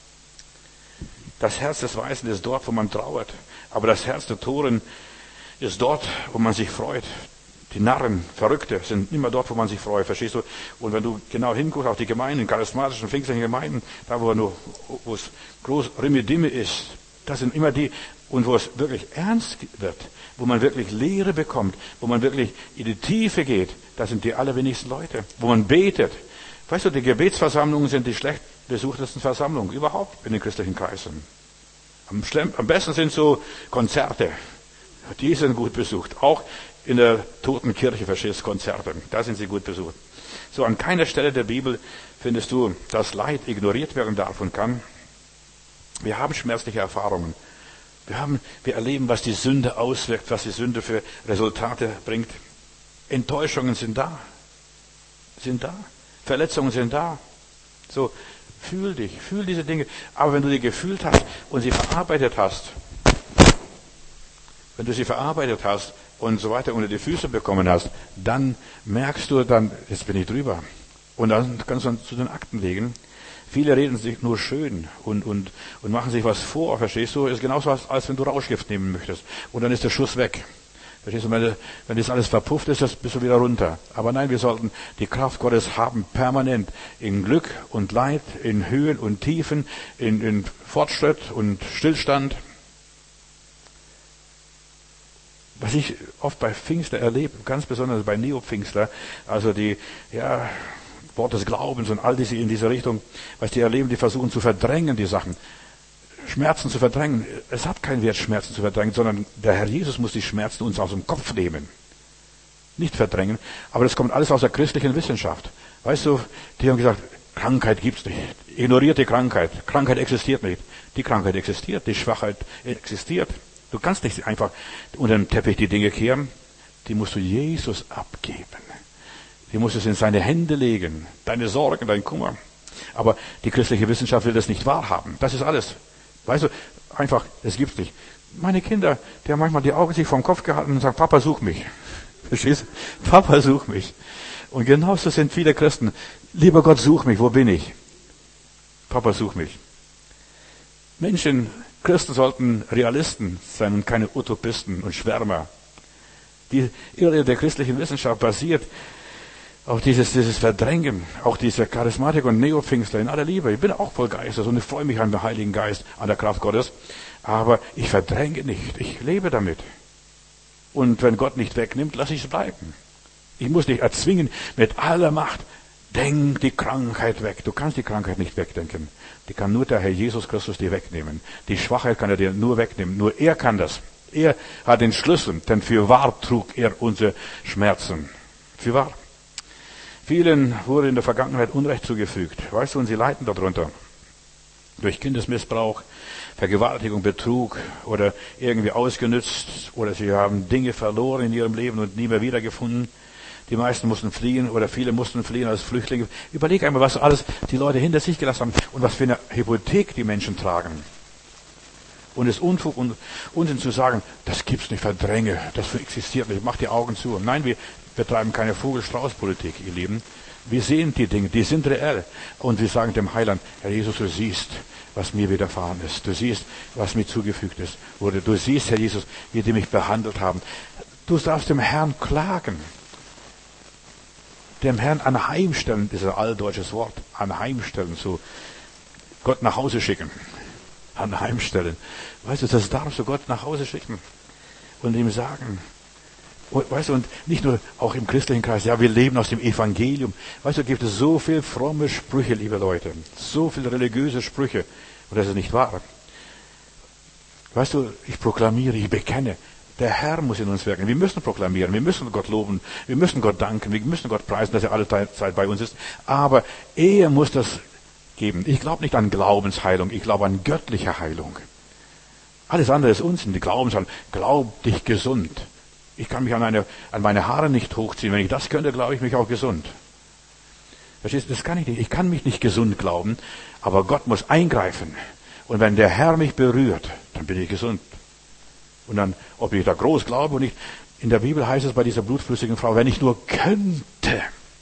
Das Herz des Weisen ist dort, wo man trauert. Aber das Herz der Toren ist dort, wo man sich freut. Die Narren, Verrückte sind immer dort, wo man sich freut, verstehst du? Und wenn du genau hinguckst auf die Gemeinden, charismatischen, pfingstlichen Gemeinden, da wo es groß Rimmidimme ist, das sind immer die, und wo es wirklich ernst wird, wo man wirklich Lehre bekommt, wo man wirklich in die Tiefe geht, das sind die allerwenigsten Leute, wo man betet. Weißt du, die Gebetsversammlungen sind die schlecht besuchtesten Versammlungen überhaupt in den christlichen Kreisen. Am besten sind so Konzerte. Die sind gut besucht. Auch in der toten Kirche, verstehst du, Konzerte. Da sind sie gut besucht. So, an keiner Stelle der Bibel findest du, dass Leid ignoriert werden darf und kann. Wir haben schmerzliche Erfahrungen. Wir erleben, was die Sünde auswirkt, was die Sünde für Resultate bringt. Enttäuschungen sind da. Verletzungen sind da. So, fühl diese Dinge. Aber wenn du die gefühlt hast und sie verarbeitet hast, und so weiter unter die Füße bekommen hast, dann merkst du jetzt bin ich drüber. Und dann kannst du zu den Akten legen. Viele reden sich nur schön und machen sich was vor, verstehst du? Ist genauso, als wenn du Rauschgift nehmen möchtest. Und dann ist der Schuss weg. Verstehst du? Wenn das alles verpufft ist, bist du wieder runter. Aber nein, wir sollten die Kraft Gottes haben, permanent. In Glück und Leid, in Höhen und Tiefen, in Fortschritt und Stillstand. Was ich oft bei Pfingstler erlebe, ganz besonders bei Neopfingstler, also die, Wort des Glaubens und all diese in dieser Richtung, was die erleben, die versuchen zu verdrängen, die Sachen. Schmerzen zu verdrängen. Es hat keinen Wert, Schmerzen zu verdrängen, sondern der Herr Jesus muss die Schmerzen uns aus dem Kopf nehmen. Nicht verdrängen. Aber das kommt alles aus der christlichen Wissenschaft. Weißt du, die haben gesagt, Krankheit gibt's nicht. Ignoriert die Krankheit. Krankheit existiert nicht. Die Krankheit existiert. Die Schwachheit existiert. Du kannst nicht einfach unter den Teppich die Dinge kehren. Die musst du Jesus abgeben. Die musst du in seine Hände legen. Deine Sorgen, dein Kummer. Aber die christliche Wissenschaft will das nicht wahrhaben. Das ist alles. Weißt du, einfach, es gibt's nicht. Meine Kinder, die haben manchmal die Augen sich vom Kopf gehalten und sagen, Papa, such mich. Verstehst du? Papa, such mich. Und genauso sind viele Christen. Lieber Gott, such mich, wo bin ich? Papa, such mich. Menschen, Christen sollten Realisten sein und keine Utopisten und Schwärmer. Die Irre der christlichen Wissenschaft basiert auf dieses Verdrängen, auch diese Charismatik und Neopfingstler in aller Liebe. Ich bin auch voll Geistes und ich freue mich an den Heiligen Geist, an der Kraft Gottes. Aber ich verdränge nicht. Ich lebe damit. Und wenn Gott nicht wegnimmt, lasse ich es bleiben. Ich muss dich erzwingen mit aller Macht. Denk die Krankheit weg. Du kannst die Krankheit nicht wegdenken. Die kann nur der Herr Jesus Christus dir wegnehmen. Die Schwachheit kann er dir nur wegnehmen. Nur er kann das. Er hat den Schlüssel, denn für wahr trug er unsere Schmerzen. Für wahr. Vielen wurde in der Vergangenheit Unrecht zugefügt. Weißt du, und sie leiden darunter. Durch Kindesmissbrauch, Vergewaltigung, Betrug oder irgendwie ausgenützt oder sie haben Dinge verloren in ihrem Leben und nie mehr wiedergefunden. Die meisten mussten fliehen oder viele mussten fliehen als Flüchtlinge. Überleg einmal, was alles die Leute hinter sich gelassen haben und was für eine Hypothek die Menschen tragen. Und es ist Unfug und Unsinn zu sagen, das gibt's nicht, verdränge, das existiert nicht, mach die Augen zu. Nein, wir betreiben keine Vogel-Strauß-Politik, ihr Lieben. Wir sehen die Dinge, die sind reell. Und wir sagen dem Heiland, Herr Jesus, du siehst, was mir widerfahren ist. Du siehst, was mir zugefügt ist. Oder du siehst, Herr Jesus, wie die mich behandelt haben. Du darfst dem Herrn klagen. Dem Herrn anheimstellen, das ist ein alldeutsches Wort. Anheimstellen, so Gott nach Hause schicken. Anheimstellen. Weißt du, das darfst du Gott nach Hause schicken. Und ihm sagen, weißt du, und nicht nur auch im christlichen Kreis, ja, wir leben aus dem Evangelium. Weißt du, gibt es so viel fromme Sprüche, liebe Leute. So viel religiöse Sprüche. Und das ist nicht wahr. Weißt du, ich proklamiere, ich bekenne. Der Herr muss in uns wirken. Wir müssen proklamieren, wir müssen Gott loben, wir müssen Gott danken, wir müssen Gott preisen, dass er alle Zeit bei uns ist. Aber er muss das geben. Ich glaube nicht an Glaubensheilung, ich glaube an göttliche Heilung. Alles andere ist Unsinn. Die Glaubensheilung, glaub dich gesund. Ich kann mich an meine Haare nicht hochziehen. Wenn ich das könnte, glaube ich mich auch gesund. Verstehst du, das kann ich nicht. Ich kann mich nicht gesund glauben, aber Gott muss eingreifen. Und wenn der Herr mich berührt, dann bin ich gesund. Und dann, ob ich da groß glaube oder nicht, in der Bibel heißt es bei dieser blutflüssigen Frau, wenn ich nur könnte,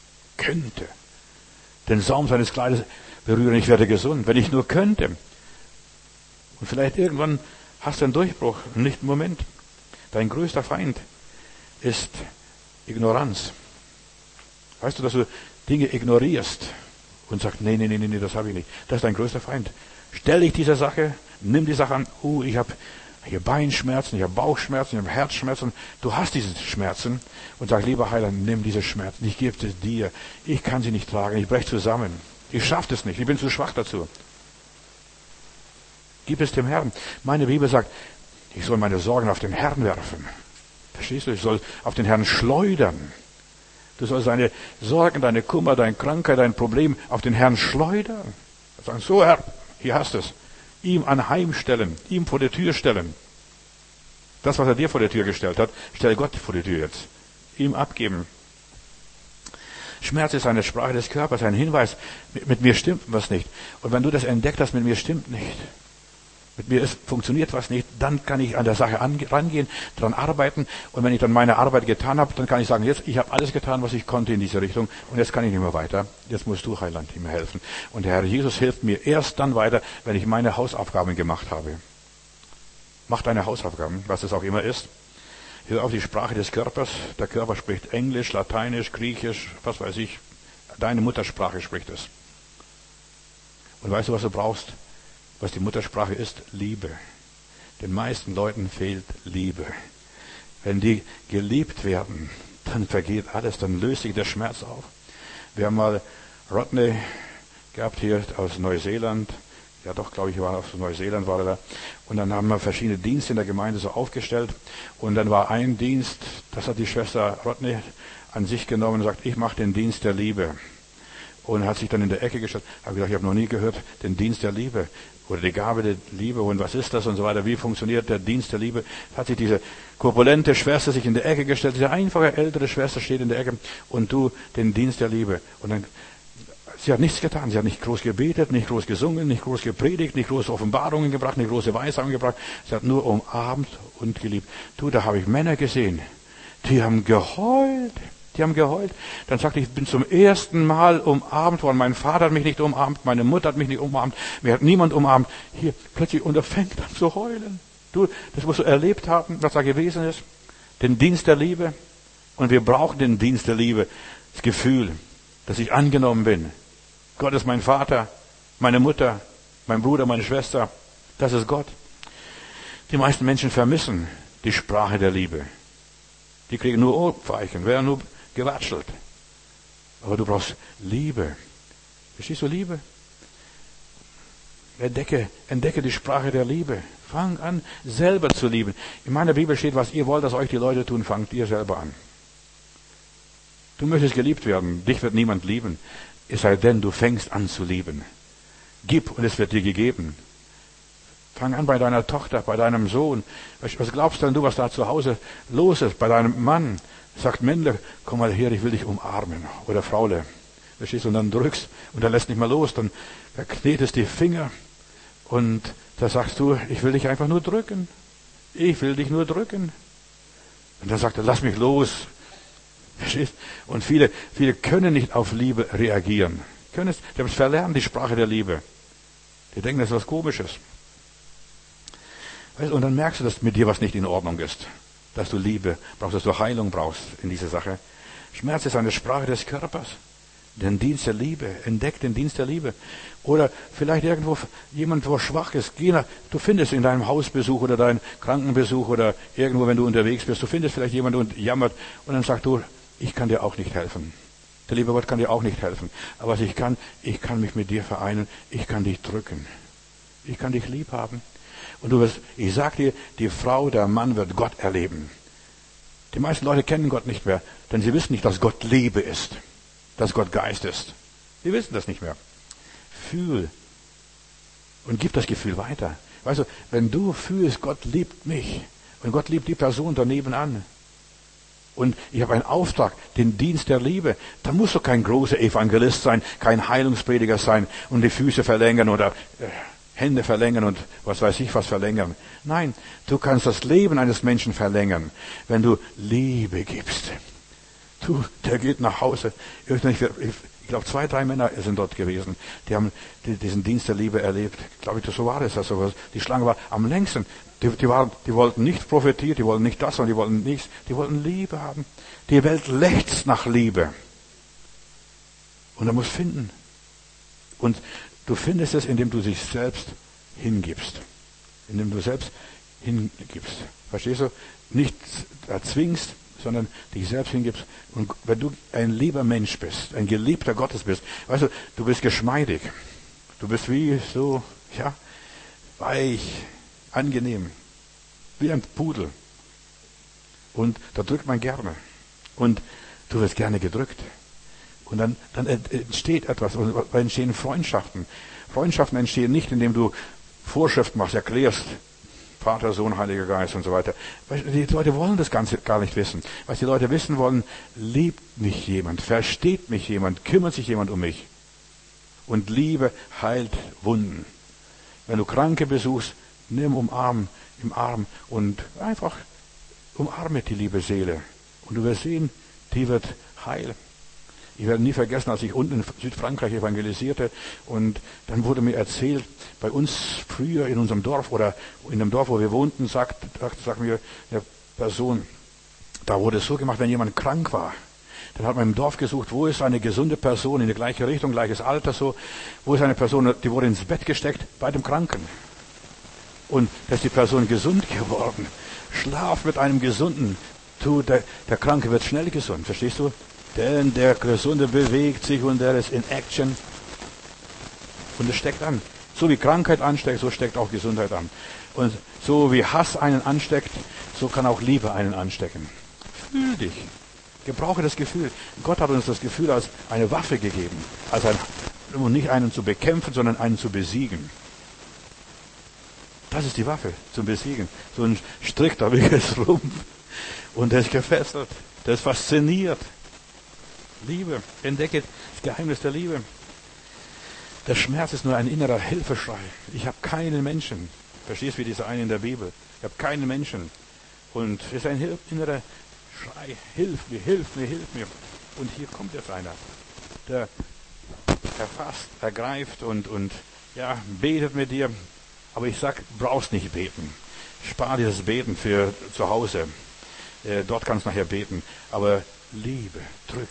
den Saum seines Kleides berühren, ich werde gesund. Wenn ich nur könnte. Und vielleicht irgendwann hast du einen Durchbruch, nicht einen Moment. Dein größter Feind ist Ignoranz. Weißt du, dass du Dinge ignorierst und sagst, nee, das habe ich nicht. Das ist dein größter Feind. Stell dich dieser Sache, nimm die Sache an, ich habe hier Beinschmerzen, ich habe Bauchschmerzen, ich habe Herzschmerzen. Du hast diese Schmerzen und sag, lieber Heiland, nimm diese Schmerzen, ich gebe es dir. Ich kann sie nicht tragen, ich breche zusammen. Ich schaffe das nicht, ich bin zu schwach dazu. Gib es dem Herrn. Meine Bibel sagt, ich soll meine Sorgen auf den Herrn werfen. Verstehst du? Ich soll auf den Herrn schleudern. Du sollst deine Sorgen, deine Kummer, deine Krankheit, dein Problem auf den Herrn schleudern. Sagen, so Herr, hier hast es. Ihm anheimstellen, ihm vor die Tür stellen. Das, was er dir vor die Tür gestellt hat, stell Gott vor die Tür jetzt. Ihm abgeben. Schmerz ist eine Sprache des Körpers, ein Hinweis, mit mir stimmt was nicht. Und wenn du das entdeckt hast, mit mir stimmt nicht, mit mir funktioniert was nicht, dann kann ich an der Sache rangehen, daran arbeiten. Und wenn ich dann meine Arbeit getan habe, dann kann ich sagen, jetzt, ich habe alles getan, was ich konnte in diese Richtung. Und jetzt kann ich nicht mehr weiter. Jetzt musst du, Heiland, mir helfen. Und der Herr Jesus hilft mir erst dann weiter, wenn ich meine Hausaufgaben gemacht habe. Mach deine Hausaufgaben, was es auch immer ist. Hör auf die Sprache des Körpers. Der Körper spricht Englisch, Lateinisch, Griechisch, was weiß ich. Deine Muttersprache spricht es. Und weißt du, was du brauchst? Was die Muttersprache ist? Liebe. Den meisten Leuten fehlt Liebe. Wenn die geliebt werden, dann vergeht alles, dann löst sich der Schmerz auf. Wir haben mal Rodney gehabt hier aus Neuseeland, Ja doch, glaube ich, war auf Neuseeland war er da. Und dann haben wir verschiedene Dienste in der Gemeinde so aufgestellt. Und dann war ein Dienst, das hat die Schwester Rodney an sich genommen und sagt, ich mache den Dienst der Liebe. Und hat sich dann in der Ecke gestellt. Habe gedacht, ich habe noch nie gehört, den Dienst der Liebe. Oder die Gabe der Liebe und was ist das und so weiter. Wie funktioniert der Dienst der Liebe? Hat sich diese korpulente Schwester sich in der Ecke gestellt. Diese einfache ältere Schwester steht in der Ecke und du den Dienst der Liebe. Und dann, sie hat nichts getan. Sie hat nicht groß gebetet, nicht groß gesungen, nicht groß gepredigt, nicht große Offenbarungen gebracht, nicht große Weissagen gebracht. Sie hat nur umarmt und geliebt. Du, da habe ich Männer gesehen. Die haben geheult. Die haben geheult. Dann sagte ich, bin zum ersten Mal umarmt worden. Mein Vater hat mich nicht umarmt, meine Mutter hat mich nicht umarmt, mir hat niemand umarmt. Hier plötzlich und er fängt an zu heulen. Du, das musst du erlebt haben, was da gewesen ist. Den Dienst der Liebe. Und wir brauchen den Dienst der Liebe. Das Gefühl, dass ich angenommen bin. Gott ist mein Vater, meine Mutter, mein Bruder, meine Schwester. Das ist Gott. Die meisten Menschen vermissen die Sprache der Liebe. Die kriegen nur Ohrfeigen, werden nur gewatschelt. Aber du brauchst Liebe. Verstehst du Liebe? Entdecke die Sprache der Liebe. Fang an, selber zu lieben. In meiner Bibel steht, was ihr wollt, dass euch die Leute tun, fangt ihr selber an. Du möchtest geliebt werden. Dich wird niemand lieben. Es sei denn, du fängst an zu lieben. Gib und es wird dir gegeben. Fang an bei deiner Tochter, bei deinem Sohn. Was glaubst denn du, was da zu Hause los ist? Bei deinem Mann. Sagt Männle, komm mal her, ich will dich umarmen. Oder Fraule. Verstehst du? Und dann drückst und er lässt nicht mehr los. Dann verknetest die Finger und da sagst du, ich will dich einfach nur drücken. Ich will dich nur drücken. Und dann sagt er, lass mich los. Verstehst? Und viele können nicht auf Liebe reagieren. Die haben es verlernt, die Sprache der Liebe. Die denken, das ist was Komisches. Und dann merkst du, dass mit dir was nicht in Ordnung ist. Dass du Liebe brauchst, dass du Heilung brauchst in dieser Sache. Schmerz ist eine Sprache des Körpers. Den Dienst der Liebe. Entdeck den Dienst der Liebe. Oder vielleicht irgendwo jemand, wo schwach ist. Du findest in deinem Hausbesuch oder deinem Krankenbesuch oder irgendwo, wenn du unterwegs bist, du findest vielleicht jemanden und jammert und dann sagst du, ich kann dir auch nicht helfen. Der liebe Gott kann dir auch nicht helfen. Aber was ich kann mich mit dir vereinen. Ich kann dich drücken. Ich kann dich lieb haben. Und ich sag dir, die Frau, der Mann wird Gott erleben. Die meisten Leute kennen Gott nicht mehr, denn sie wissen nicht, dass Gott Liebe ist, dass Gott Geist ist. Sie wissen das nicht mehr. Fühl und gib das Gefühl weiter. Weißt du, wenn du fühlst, Gott liebt mich und Gott liebt die Person daneben an und ich habe einen Auftrag, den Dienst der Liebe, dann musst du kein großer Evangelist sein, kein Heilungsprediger sein und die Füße verlängern oder Hände verlängern und was weiß ich was verlängern. Nein, du kannst das Leben eines Menschen verlängern, wenn du Liebe gibst. Der geht nach Hause. Ich glaube, 2, 3 Männer sind dort gewesen. Die haben diesen Dienst der Liebe erlebt. Glaube ich, so war es. Also die Schlange war am längsten. Die wollten nicht profitieren, die wollten nicht das, sondern die wollten nichts. Die wollten Liebe haben. Die Welt lechzt nach Liebe. Und er muss finden. Und du findest es, indem du dich selbst hingibst. Indem du selbst hingibst. Verstehst du? Nicht erzwingst, sondern dich selbst hingibst. Und wenn du ein lieber Mensch bist, ein geliebter Gottes bist, weißt du bist geschmeidig. Du bist wie so, weich, angenehm. Wie ein Pudel. Und da drückt man gerne. Und du wirst gerne gedrückt. Und dann entsteht etwas, und dann entstehen Freundschaften. Freundschaften entstehen nicht, indem du Vorschriften machst, erklärst, Vater, Sohn, Heiliger Geist und so weiter. Die Leute wollen das Ganze gar nicht wissen. Was die Leute wissen wollen, liebt mich jemand, versteht mich jemand, kümmert sich jemand um mich. Und Liebe heilt Wunden. Wenn du Kranke besuchst, nimm im Arm und einfach umarme die liebe Seele. Und du wirst sehen, die wird heil. Ich werde nie vergessen, als ich unten in Südfrankreich evangelisierte und dann wurde mir erzählt, bei uns früher in unserem Dorf oder in dem Dorf, wo wir wohnten, sagt mir eine Person, da wurde es so gemacht, wenn jemand krank war, dann hat man im Dorf gesucht, wo ist eine gesunde Person in die gleiche Richtung, gleiches Alter so, wo ist eine Person, die wurde ins Bett gesteckt bei dem Kranken. Und da ist die Person gesund geworden. Schlaf mit einem Gesunden. Der Kranke wird schnell gesund, verstehst du? Denn der Gesunde bewegt sich und der ist in Action. Und es steckt an. So wie Krankheit ansteckt, so steckt auch Gesundheit an. Und so wie Hass einen ansteckt, so kann auch Liebe einen anstecken. Fühl dich. Gebrauche das Gefühl. Gott hat uns das Gefühl als eine Waffe gegeben. Um nicht einen zu bekämpfen, sondern einen zu besiegen. Das ist die Waffe, zum Besiegen. So ein Strick, da will es rum. Und der ist gefesselt. Der ist fasziniert. Liebe. Entdecke das Geheimnis der Liebe. Der Schmerz ist nur ein innerer Hilfeschrei. Ich habe keinen Menschen. Verstehst du, wie dieser eine in der Bibel? Ich habe keinen Menschen. Und es ist ein innerer Schrei. Hilf mir, hilf mir, hilf mir. Und hier kommt jetzt einer. Der erfasst, ergreift und betet mit dir. Aber ich sag, brauchst nicht beten. Spar dieses Beten für zu Hause. Dort kannst du nachher beten. Aber Liebe, drück.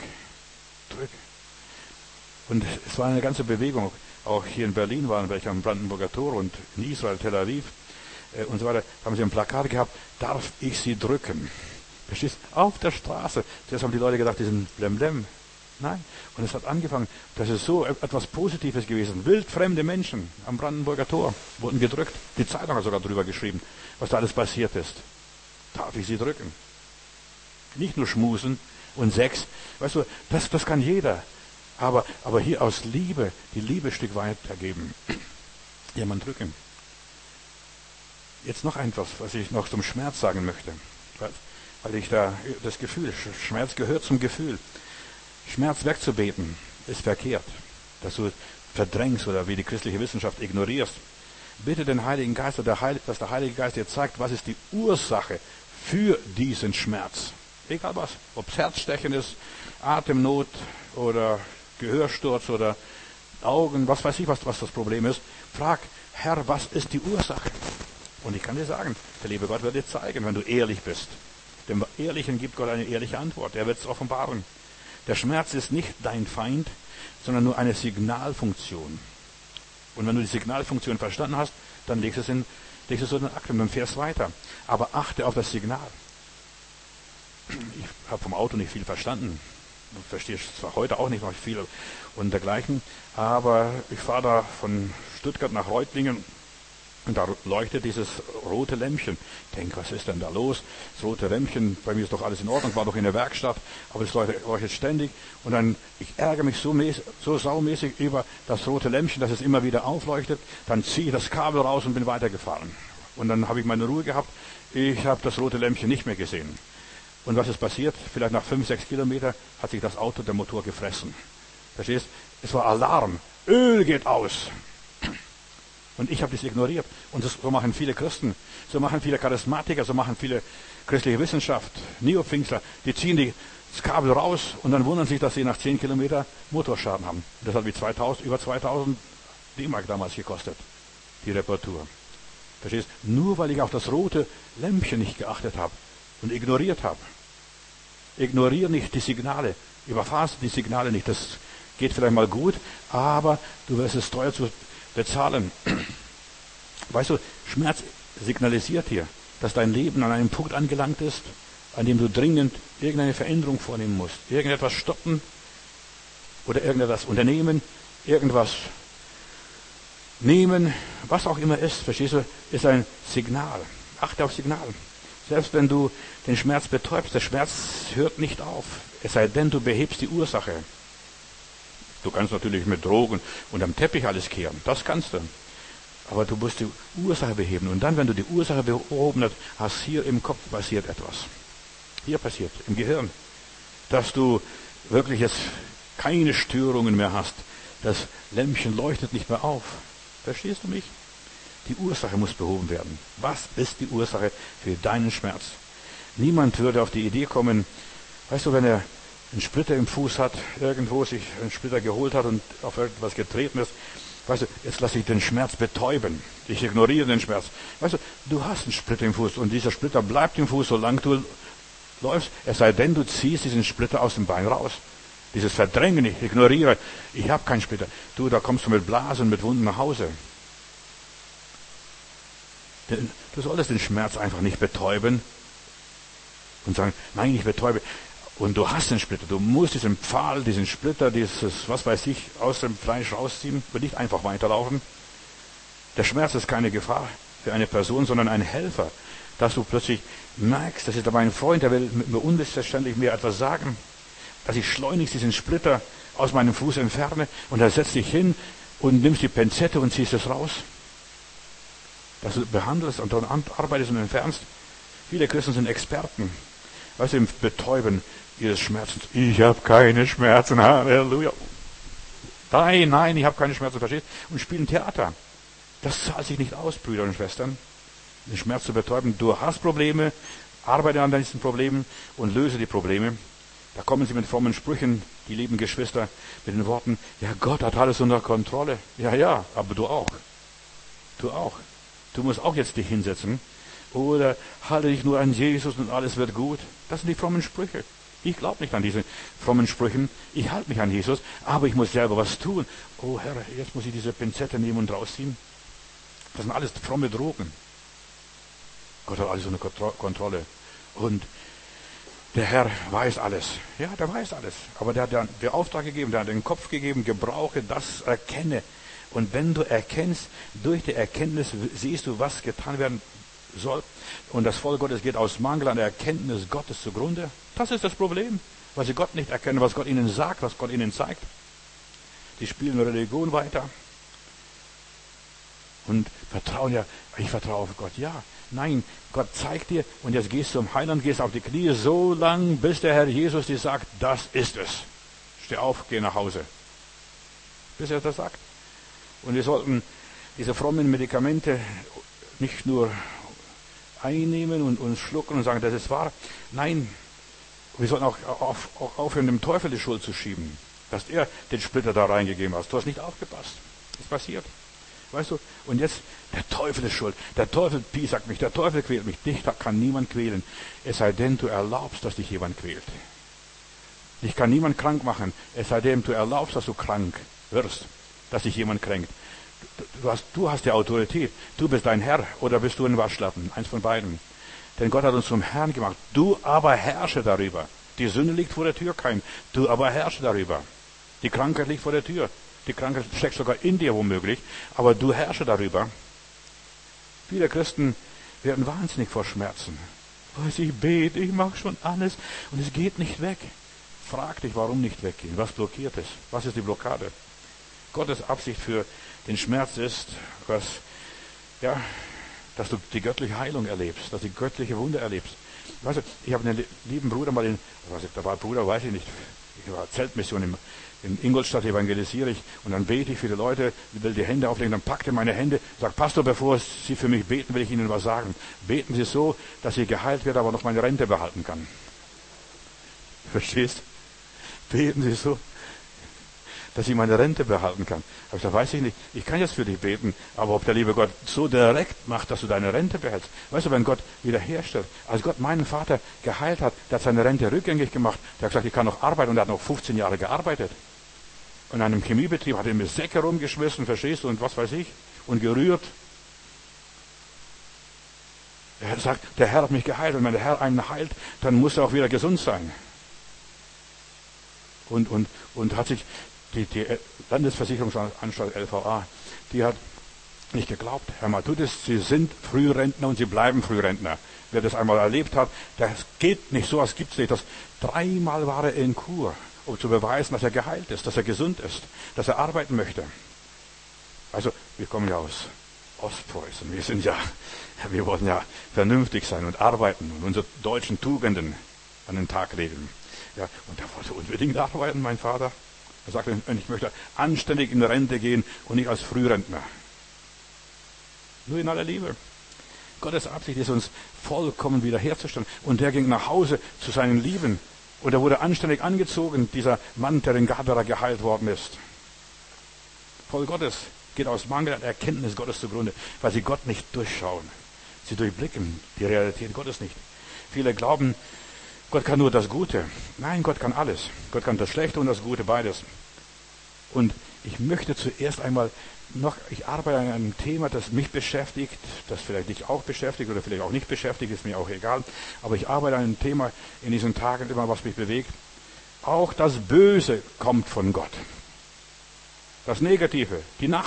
Und es war eine ganze Bewegung. Auch hier in Berlin waren welche am Brandenburger Tor und in Israel, Tel Aviv und so weiter. Haben sie ein Plakat gehabt, darf ich sie drücken? Verstehst du? Auf der Straße. Zuerst haben die Leute gedacht, die sind blemblem. Nein. Und es hat angefangen, das ist so etwas Positives gewesen. Wildfremde Menschen am Brandenburger Tor wurden gedrückt. Die Zeitung hat sogar drüber geschrieben, was da alles passiert ist. Darf ich sie drücken? Nicht nur schmusen und Sex. Weißt du, das kann jeder. Aber hier aus Liebe, die Liebe ein Stück weitergeben. Jemand drücken. Jetzt noch etwas, was ich noch zum Schmerz sagen möchte. Weil ich da das Gefühl, Schmerz gehört zum Gefühl. Schmerz wegzubeten ist verkehrt. Dass du verdrängst oder wie die christliche Wissenschaft ignorierst. Bitte den Heiligen Geist, dass der Heilige Geist dir zeigt, was ist die Ursache für diesen Schmerz. Egal was. Ob es Herzstechen ist, Atemnot oder Gehörsturz oder Augen, was weiß ich, was das Problem ist. Frag, Herr, was ist die Ursache? Und ich kann dir sagen, der liebe Gott wird dir zeigen, wenn du ehrlich bist. Dem Ehrlichen gibt Gott eine ehrliche Antwort. Er wird es offenbaren. Der Schmerz ist nicht dein Feind, sondern nur eine Signalfunktion. Und wenn du die Signalfunktion verstanden hast, dann legst du es so in den Akten und fährst weiter. Aber achte auf das Signal. Ich habe vom Auto nicht viel verstanden. Du verstehst zwar heute auch nicht noch viel und dergleichen, aber ich fahre da von Stuttgart nach Reutlingen und da leuchtet dieses rote Lämpchen. Ich denke, was ist denn da los? Das rote Lämpchen, bei mir ist doch alles in Ordnung, war doch in der Werkstatt, aber es leuchtet ständig. Und dann, ich ärgere mich so saumäßig über das rote Lämpchen, dass es immer wieder aufleuchtet. Dann ziehe ich das Kabel raus und bin weitergefahren. Und dann habe ich meine Ruhe gehabt. Ich habe das rote Lämpchen nicht mehr gesehen. Und was ist passiert? Vielleicht nach 5, 6 Kilometern hat sich das Auto, der Motor gefressen. Verstehst? Es war Alarm. Öl geht aus. Und ich habe das ignoriert. Und so machen viele Christen, so machen viele Charismatiker, so machen viele christliche Wissenschaft, Neopfingstler. Die ziehen das Kabel raus und dann wundern sich, dass sie nach 10 Kilometern Motorschaden haben. Das hat über 2000 D-Mark damals gekostet, die Reparatur. Verstehst? Nur weil ich auf das rote Lämpchen nicht geachtet habe und ignoriert habe. Ignoriere nicht die Signale. Überfahrst die Signale nicht. Das geht vielleicht mal gut, aber du wirst es teuer zu bezahlen. Weißt du, Schmerz signalisiert hier, dass dein Leben an einem Punkt angelangt ist, an dem du dringend irgendeine Veränderung vornehmen musst. Irgendetwas stoppen oder irgendetwas unternehmen, irgendwas nehmen, was auch immer ist, verstehst du, ist ein Signal. Achte auf Signal. Selbst wenn du den Schmerz betäubst, der Schmerz hört nicht auf. Es sei denn, du behebst die Ursache. Du kannst natürlich mit Drogen und am Teppich alles kehren. Das kannst du. Aber du musst die Ursache beheben. Und dann, wenn du die Ursache behoben hast, hier im Kopf passiert etwas. Hier passiert, im Gehirn. Dass du wirklich jetzt keine Störungen mehr hast. Das Lämpchen leuchtet nicht mehr auf. Verstehst du mich? Die Ursache muss behoben werden. Was ist die Ursache für deinen Schmerz? Niemand würde auf die Idee kommen, weißt du, wenn er einen Splitter im Fuß hat, irgendwo sich einen Splitter geholt hat und auf irgendwas getreten ist, weißt du, jetzt lasse ich den Schmerz betäuben. Ich ignoriere den Schmerz. Weißt du hast einen Splitter im Fuß und dieser Splitter bleibt im Fuß, solange du läufst, es sei denn, du ziehst diesen Splitter aus dem Bein raus. Dieses Verdrängen, ich ignoriere, ich habe keinen Splitter. Du, da kommst du mit Blasen, mit Wunden nach Hause. Du solltest den Schmerz einfach nicht betäuben und sagen, nein, ich betäube. Und du hast den Splitter. Du musst diesen Pfahl, diesen Splitter, dieses, was weiß ich, aus dem Fleisch rausziehen und nicht einfach weiterlaufen. Der Schmerz ist keine Gefahr für eine Person, sondern ein Helfer, dass du plötzlich merkst, das ist aber ein Freund, der will mir unmissverständlich mir etwas sagen, dass ich schleunigst diesen Splitter aus meinem Fuß entferne und er setzt dich hin und nimmst die Pinzette und ziehst es raus. Dass du behandelst und dann arbeitest und entfernst. Viele Christen sind Experten, weißt du, im Betäuben ihres Schmerzens. Ich habe keine Schmerzen, Halleluja. Nein, ich habe keine Schmerzen, verstehst? Und spielen Theater. Das zahlt sich nicht aus, Brüder und Schwestern, den Schmerz zu betäuben. Du hast Probleme, arbeite an diesen Problemen und löse die Probleme. Da kommen sie mit frommen Sprüchen, die lieben Geschwister, mit den Worten, ja, Gott hat alles unter Kontrolle. Ja, aber du auch. Du auch. Du musst auch jetzt dich hinsetzen. Oder halte dich nur an Jesus und alles wird gut. Das sind die frommen Sprüche. Ich glaube nicht an diese frommen Sprüchen. Ich halte mich an Jesus, aber ich muss selber was tun. Oh Herr, jetzt muss ich diese Pinzette nehmen und rausziehen. Das sind alles fromme Drogen. Gott hat alles unter Kontrolle. Und der Herr weiß alles. Ja, der weiß alles. Aber der hat den Auftrag gegeben, der hat den Kopf gegeben, gebrauche das, erkenne. Und wenn du erkennst, durch die Erkenntnis siehst du, was getan werden soll. Und das Volk Gottes geht aus Mangel an der Erkenntnis Gottes zugrunde. Das ist das Problem, weil sie Gott nicht erkennen, was Gott ihnen sagt, was Gott ihnen zeigt. Die spielen Religion weiter und vertrauen ja, ich vertraue auf Gott. Ja, nein, Gott zeigt dir und jetzt gehst du zum Heiland, gehst auf die Knie so lang, bis der Herr Jesus dir sagt, das ist es. Steh auf, geh nach Hause. Bis er das sagt. Und wir sollten diese frommen Medikamente nicht nur einnehmen und schlucken und sagen, das ist wahr. Nein, wir sollten auch aufhören, dem Teufel die Schuld zu schieben, dass er den Splitter da reingegeben hat. Du hast nicht aufgepasst. Das ist passiert. Weißt du? Und jetzt, der Teufel ist schuld. Der Teufel piesackt mich, der Teufel quält mich. Dich kann niemand quälen. Es sei denn, du erlaubst, dass dich jemand quält. Dich kann niemand krank machen. Es sei denn, du erlaubst, dass du krank wirst, dass dich jemand kränkt. Du hast die Autorität. Du bist dein Herr oder bist du ein Waschlappen? Eins von beiden. Denn Gott hat uns zum Herrn gemacht. Du aber herrsche darüber. Die Sünde liegt vor der Tür, kein. Du aber herrsche darüber. Die Krankheit liegt vor der Tür. Die Krankheit steckt sogar in dir womöglich. Aber du herrsche darüber. Viele Christen werden wahnsinnig vor Schmerzen. Ich bete, ich mache schon alles und es geht nicht weg. Frag dich, warum nicht weggehen? Was blockiert es? Was ist die Blockade? Gottes Absicht für den Schmerz ist, dass du die göttliche Heilung erlebst, dass du die göttliche Wunder erlebst. Weißt du, ich habe einen lieben Bruder mal da war Bruder, weiß ich nicht, ich war Zeltmission in Ingolstadt, evangelisiere ich und dann bete ich für die Leute, will die Hände auflegen, dann packt er meine Hände, sagt, Pastor, bevor Sie für mich beten, will ich Ihnen was sagen. Beten Sie so, dass ich geheilt werde, aber noch meine Rente behalten kann. Verstehst? Beten Sie so, dass ich meine Rente behalten kann. Aber ich sage, weiß ich nicht, ich kann jetzt für dich beten, aber ob der liebe Gott so direkt macht, dass du deine Rente behältst. Weißt du, wenn Gott wiederherstellt, als Gott meinen Vater geheilt hat, der hat seine Rente rückgängig gemacht, der hat gesagt, ich kann noch arbeiten und er hat noch 15 Jahre gearbeitet. Und in einem Chemiebetrieb hat er mir Säcke rumgeschmissen, verstehst du, und was weiß ich, und gerührt. Er sagt, der Herr hat mich geheilt und wenn der Herr einen heilt, dann muss er auch wieder gesund sein. Und hat sich die Landesversicherungsanstalt LVA, die hat nicht geglaubt, Herr Matthäus, Sie sind Frührentner und Sie bleiben Frührentner. Wer das einmal erlebt hat, das geht nicht, sowas gibt's nicht. 3-mal war er in Kur, um zu beweisen, dass er geheilt ist, dass er gesund ist, dass er arbeiten möchte. Also, wir kommen ja aus Ostpreußen, wir wollen ja vernünftig sein und arbeiten und unsere deutschen Tugenden an den Tag legen. Ja, und er wollte unbedingt arbeiten, mein Vater. Er sagte, ich möchte anständig in Rente gehen und nicht als Frührentner. Nur in aller Liebe. Gottes Absicht ist, uns vollkommen wiederherzustellen. Und der ging nach Hause zu seinen Lieben. Und er wurde anständig angezogen, dieser Mann, der in Gadara geheilt worden ist. Voll Gottes geht aus Mangel an Erkenntnis Gottes zugrunde, weil sie Gott nicht durchschauen. Sie durchblicken die Realität Gottes nicht. Viele glauben, Gott kann nur das Gute. Nein, Gott kann alles. Gott kann das Schlechte und das Gute, beides. Und ich möchte zuerst einmal ich arbeite an einem Thema, das mich beschäftigt, das vielleicht dich auch beschäftigt oder vielleicht auch nicht beschäftigt, ist mir auch egal. Aber ich arbeite an einem Thema in diesen Tagen immer, was mich bewegt. Auch das Böse kommt von Gott. Das Negative, die Nacht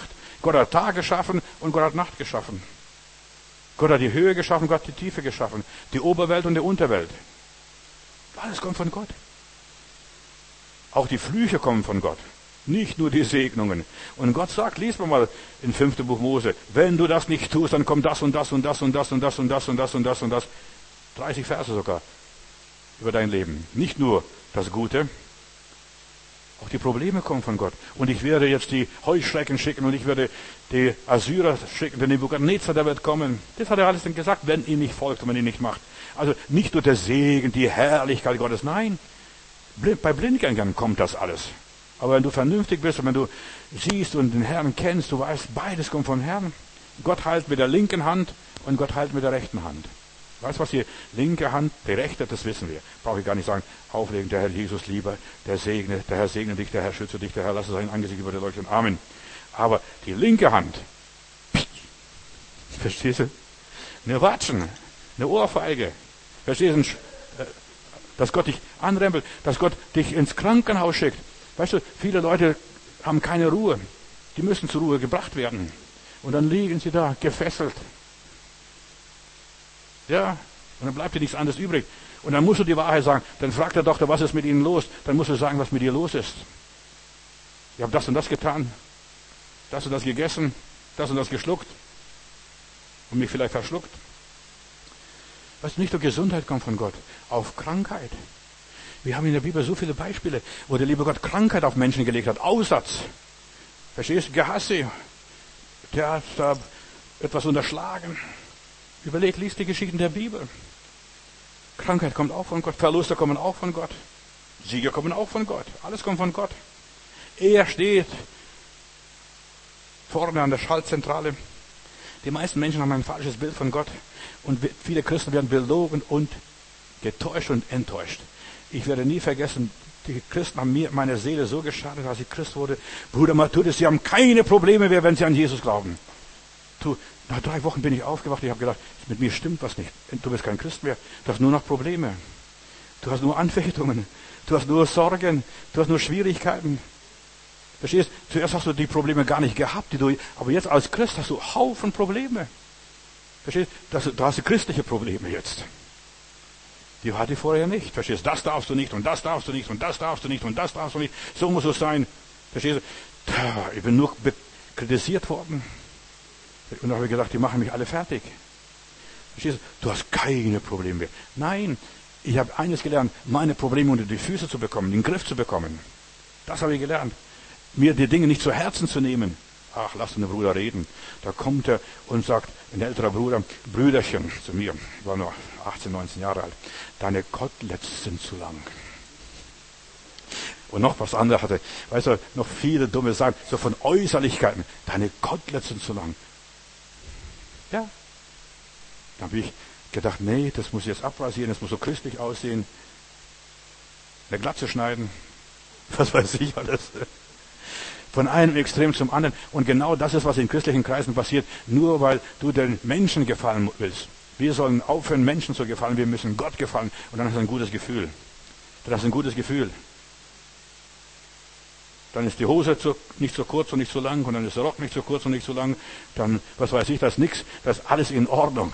Gott hat Tag geschaffen und Gott hat Nacht geschaffen. Gott hat die Höhe geschaffen, Gott hat die Tiefe geschaffen. Die Oberwelt und die Unterwelt. Alles kommt von Gott. Auch die Flüche kommen von Gott. Nicht nur die Segnungen. Und Gott sagt, lies mal in 5. Buch Mose, wenn du das nicht tust, dann kommt das und das und das und das und das und das und das und das und das. 30 Verse sogar über dein Leben. Nicht nur das Gute, auch die Probleme kommen von Gott. Und ich werde jetzt die Heuschrecken schicken und ich werde die Assyrer schicken, den Nebukadnezar, der wird kommen. Das hat er alles dann gesagt, wenn ihr nicht folgt und wenn ihr nicht macht. Also nicht nur der Segen, die Herrlichkeit Gottes, nein. Bei Blindgängern kommt das alles. Aber wenn du vernünftig bist und wenn du siehst und den Herrn kennst, du weißt, beides kommt vom Herrn. Gott heilt mit der linken Hand und Gott heilt mit der rechten Hand. Weißt du, was die linke Hand, die rechte, das wissen wir. Brauche ich gar nicht sagen, auflegen, der Herr Jesus lieber, der Herr segne dich, der Herr schütze dich, der Herr lasse sein Angesicht über dir leuchten. Amen. Aber die linke Hand, verstehst du? Eine Watschen, eine Ohrfeige. Verstehst du? Dass Gott dich anrempelt, dass Gott dich ins Krankenhaus schickt. Weißt du, viele Leute haben keine Ruhe. Die müssen zur Ruhe gebracht werden. Und dann liegen sie da, gefesselt. Ja, und dann bleibt dir nichts anderes übrig. Und dann musst du die Wahrheit sagen. Dann fragt der Doktor, was ist mit Ihnen los? Dann musst du sagen, was mit dir los ist. Ich habe das und das getan. Das und das gegessen. Das und das geschluckt. Und mich vielleicht verschluckt. Weißt du, nicht nur Gesundheit kommt von Gott. Auch Krankheit. Wir haben in der Bibel so viele Beispiele, wo der liebe Gott Krankheit auf Menschen gelegt hat. Aussatz. Verstehst du? Gehasse. Der hat da etwas unterschlagen. Überleg, lies die Geschichten der Bibel. Krankheit kommt auch von Gott. Verluste kommen auch von Gott. Siege kommen auch von Gott. Alles kommt von Gott. Er steht vorne an der Schaltzentrale. Die meisten Menschen haben ein falsches Bild von Gott. Und viele Christen werden belogen und getäuscht und enttäuscht. Ich werde nie vergessen, die Christen haben mir, meiner Seele so geschadet, als ich Christ wurde. Bruder Matthäus, Sie haben keine Probleme mehr, wenn Sie an Jesus glauben. Nach 3 Wochen bin ich aufgewacht, ich habe gedacht, mit mir stimmt was nicht. Du bist kein Christ mehr, du hast nur noch Probleme. Du hast nur Anfechtungen, du hast nur Sorgen, du hast nur Schwierigkeiten. Verstehst? Zuerst hast du die Probleme gar nicht gehabt, aber jetzt als Christ hast du Haufen Probleme. Verstehst? Du hast christliche Probleme jetzt. Die hatte ich vorher nicht. Verstehst? Das darfst du nicht und das darfst du nicht und das darfst du nicht und das darfst du nicht. So muss es sein. Verstehst du? Ich bin nur kritisiert worden. Und da habe ich gedacht, die machen mich alle fertig. Verstehst du? Du hast keine Probleme mehr. Nein, ich habe eines gelernt, meine Probleme unter die Füße zu bekommen, in den Griff zu bekommen. Das habe ich gelernt. Mir die Dinge nicht zu Herzen zu nehmen. Ach, lass den Bruder reden. Da kommt er und sagt, ein älterer Bruder, Brüderchen zu mir, ich war nur 18, 19 Jahre alt, deine Koteletts sind zu lang. Und noch was anderes hatte, weißt du, noch viele dumme Sachen, so von Äußerlichkeiten, deine Koteletts sind zu lang. Ja. Dann habe ich gedacht, nee, das muss ich jetzt abrasieren, das muss so christlich aussehen. Eine Glatze schneiden, was weiß ich alles. Von einem Extrem zum anderen. Und genau das ist, was in christlichen Kreisen passiert, nur weil du den Menschen gefallen willst. Wir sollen aufhören, Menschen zu gefallen, wir müssen Gott gefallen. Und dann hast du ein gutes Gefühl. Dann hast du ein gutes Gefühl. Dann ist die Hose nicht zu kurz und nicht zu lang, und dann ist der Rock nicht zu kurz und nicht zu lang. Dann, was weiß ich, das ist nichts, das ist alles in Ordnung.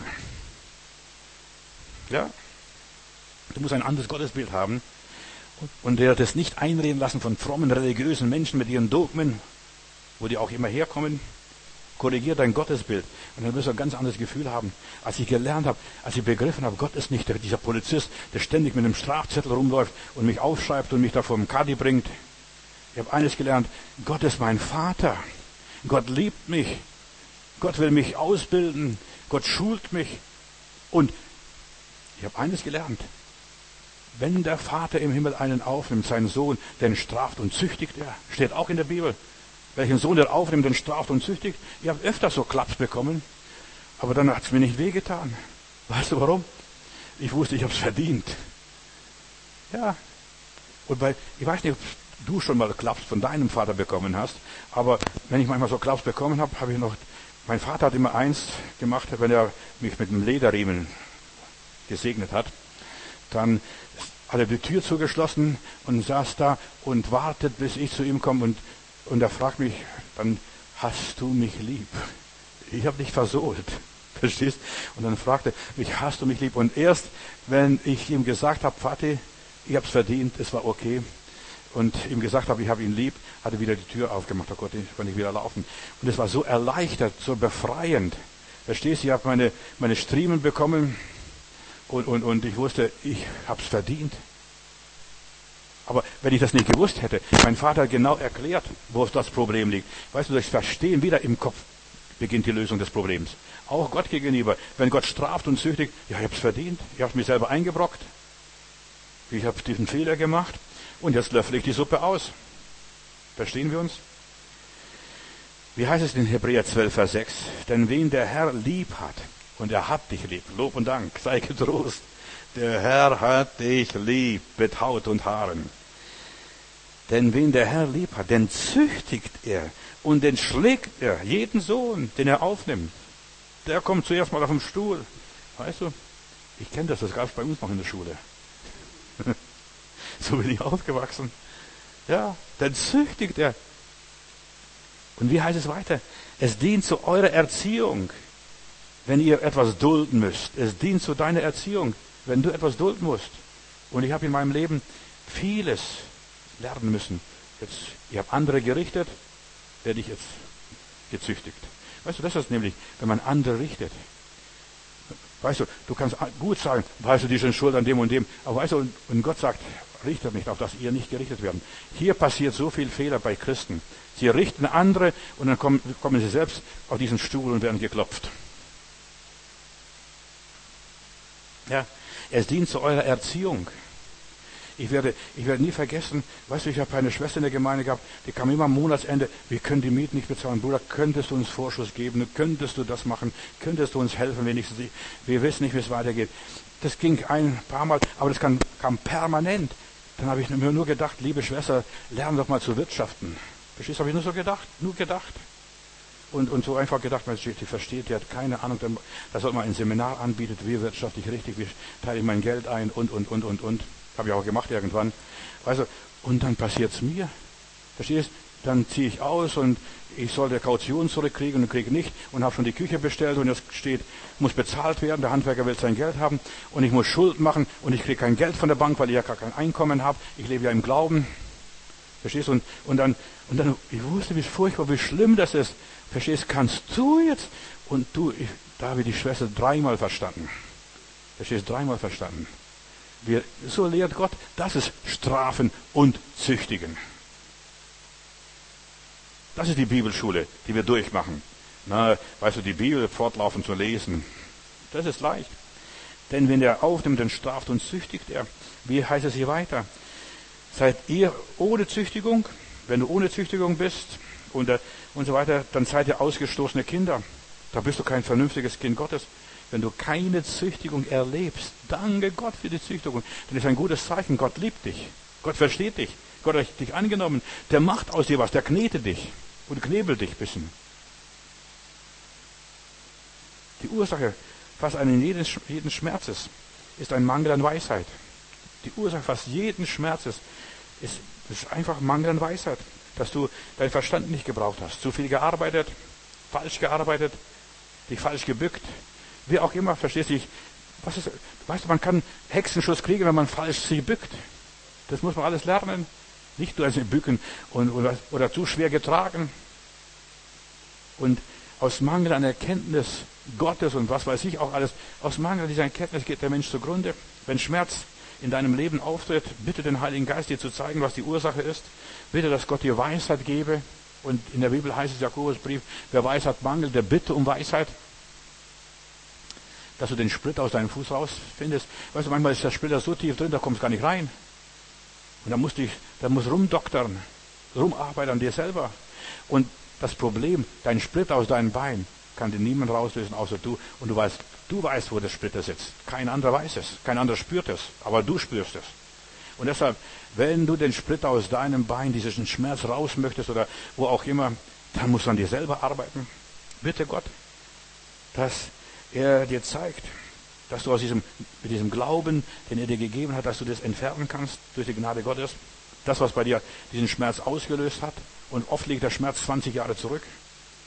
Ja? Du musst ein anderes Gottesbild haben. Und der das nicht einreden lassen von frommen, religiösen Menschen mit ihren Dogmen, wo die auch immer herkommen. Korrigier dein Gottesbild. Und dann wirst du ein ganz anderes Gefühl haben. Als ich gelernt habe, als ich begriffen habe, Gott ist nicht dieser Polizist, der ständig mit einem Strafzettel rumläuft und mich aufschreibt und mich da vor dem Kadi bringt. Ich habe eines gelernt, Gott ist mein Vater. Gott liebt mich. Gott will mich ausbilden. Gott schult mich. Und ich habe eines gelernt. Wenn der Vater im Himmel einen aufnimmt, seinen Sohn, den straft und züchtigt er. Steht auch in der Bibel. Welchen Sohn der aufnimmt, den straft und züchtigt. Ich habe öfter so Klaps bekommen, aber dann hat es mir nicht wehgetan. Weißt du warum? Ich wusste, ich habe es verdient. Ja. Und ich weiß nicht, ob du schon mal Klaps von deinem Vater bekommen hast, aber wenn ich manchmal so Klaps bekommen habe, habe ich noch, mein Vater hat immer eins gemacht, wenn er mich mit einem Lederriemen gesegnet hat, dann hat er die Tür zugeschlossen und saß da und wartet, bis ich zu ihm komme und er fragt mich, dann hast du mich lieb? Ich habe dich versohlt. Verstehst? Und dann fragte mich, hast du mich lieb? Und erst, wenn ich ihm gesagt habe, Vati, ich habe es verdient, es war okay, und ihm gesagt habe, ich habe ihn lieb, hat er wieder die Tür aufgemacht. Oh Gott, ich konnte nicht wieder laufen. Und es war so erleichtert, so befreiend. Verstehst? Ich habe meine Striemen bekommen und ich wusste, ich habe es verdient. Aber wenn ich das nicht gewusst hätte, mein Vater hat genau erklärt, wo das Problem liegt. Weißt du, durch Verstehen wieder im Kopf beginnt die Lösung des Problems. Auch Gott gegenüber. Wenn Gott straft und züchtigt, ja, ich habe es verdient. Ich habe es mir selber eingebrockt. Ich habe diesen Fehler gemacht. Und jetzt löffle ich die Suppe aus. Verstehen wir uns? Wie heißt es in Hebräer 12, Vers 6? Denn wen der Herr lieb hat, und er hat dich lieb, Lob und Dank, sei getrost. Der Herr hat dich lieb, mit Haut und Haaren. Denn wen der Herr lieb hat, den züchtigt er und den schlägt er, jeden Sohn, den er aufnimmt. Der kommt zuerst mal auf den Stuhl. Weißt du, ich kenne das gab es bei uns noch in der Schule. So bin ich aufgewachsen. Ja, dann züchtigt er. Und wie heißt es weiter? Es dient zu eurer Erziehung, wenn ihr etwas dulden müsst. Es dient zu deiner Erziehung, wenn du etwas dulden musst. Und ich habe in meinem Leben vieles lernen müssen. Ich habe andere gerichtet, werde ich jetzt gezüchtigt. Weißt du, das ist nämlich, wenn man andere richtet. Weißt du, du kannst gut sagen, weißt du, die sind schuld an dem und dem. Aber weißt du, und Gott sagt, richtet nicht, auf dass ihr nicht gerichtet werden. Hier passiert so viel Fehler bei Christen. Sie richten andere und dann kommen sie selbst auf diesen Stuhl und werden geklopft. Ja, es dient zu eurer Erziehung. Ich werde nie vergessen, weißt du, ich habe eine Schwester in der Gemeinde gehabt, die kam immer am Monatsende, wir können die Miete nicht bezahlen. Bruder, könntest du uns Vorschuss geben? Könntest du das machen? Könntest du uns helfen wenigstens? Wir wissen nicht, wie es weitergeht. Das ging ein paar Mal, aber das kam permanent. Dann habe ich mir nur gedacht, liebe Schwester, lern doch mal zu wirtschaften. Verstehst du, habe ich nur gedacht. Und so einfach gedacht, man die versteht, die hat keine Ahnung, da soll man ein Seminar anbieten, wie wirtschaftlich richtig, wie teile ich mein Geld ein und. Habe ich auch gemacht irgendwann. Also, und dann passiert's mir. Verstehst? Dann ziehe ich aus und ich soll der Kaution zurückkriegen und kriege nicht und habe schon die Küche bestellt und jetzt steht, muss bezahlt werden, der Handwerker will sein Geld haben und ich muss Schuld machen und ich kriege kein Geld von der Bank, weil ich ja gar kein Einkommen habe. Ich lebe ja im Glauben. Verstehst? Und dann, ich wusste, wie furchtbar, wie schlimm das ist. Verstehst? Kannst du jetzt? Und da habe ich die Schwester dreimal verstanden. Verstehst? Dreimal verstanden. So lehrt Gott, das ist Strafen und Züchtigen. Das ist die Bibelschule, die wir durchmachen. Weißt du, die Bibel fortlaufend zu lesen, das ist leicht. Denn wenn er aufnimmt, dann straft und züchtigt er. Wie heißt es hier weiter? Seid ihr ohne Züchtigung, wenn du ohne Züchtigung bist und so weiter, dann seid ihr ausgestoßene Kinder. Da bist du kein vernünftiges Kind Gottes. Wenn du keine Züchtigung erlebst, danke Gott für die Züchtigung. Das ist ein gutes Zeichen. Gott liebt dich. Gott versteht dich. Gott hat dich angenommen. Der macht aus dir was. Der knetet dich und knebelt dich ein bisschen. Die Ursache fast jeden Schmerzes ist ein Mangel an Weisheit. Die Ursache fast jeden Schmerzes ist einfach Mangel an Weisheit. Dass du deinen Verstand nicht gebraucht hast. Zu viel gearbeitet, falsch gearbeitet, dich falsch gebückt. Wie auch immer, verstehst du, weißt du, man kann Hexenschuss kriegen, wenn man falsch sich bückt. Das muss man alles lernen. Nicht nur also bücken oder zu schwer getragen. Und aus Mangel an Erkenntnis Gottes und was weiß ich auch alles, aus Mangel an dieser Erkenntnis geht der Mensch zugrunde. Wenn Schmerz in deinem Leben auftritt, bitte den Heiligen Geist dir zu zeigen, was die Ursache ist. Bitte, dass Gott dir Weisheit gebe. Und in der Bibel heißt es, Jakobusbrief, wer Weisheit mangelt, der bitte um Weisheit. Dass du den Splitter aus deinem Fuß rausfindest. Weißt du, manchmal ist der Splitter so tief drin, da kommst du gar nicht rein. Und da musst rumdoktern, rumarbeiten an dir selber. Und das Problem, dein Splitter aus deinem Bein, kann dir niemand rauslösen, außer du. Und du weißt, wo der Splitter sitzt. Kein anderer weiß es, kein anderer spürt es, aber du spürst es. Und deshalb, wenn du den Splitter aus deinem Bein, diesen Schmerz raus möchtest oder wo auch immer, dann musst du an dir selber arbeiten. Bitte Gott, dass er dir zeigt, dass du mit diesem Glauben, den er dir gegeben hat, dass du das entfernen kannst durch die Gnade Gottes. Das, was bei dir diesen Schmerz ausgelöst hat. Und oft liegt der Schmerz 20 Jahre zurück.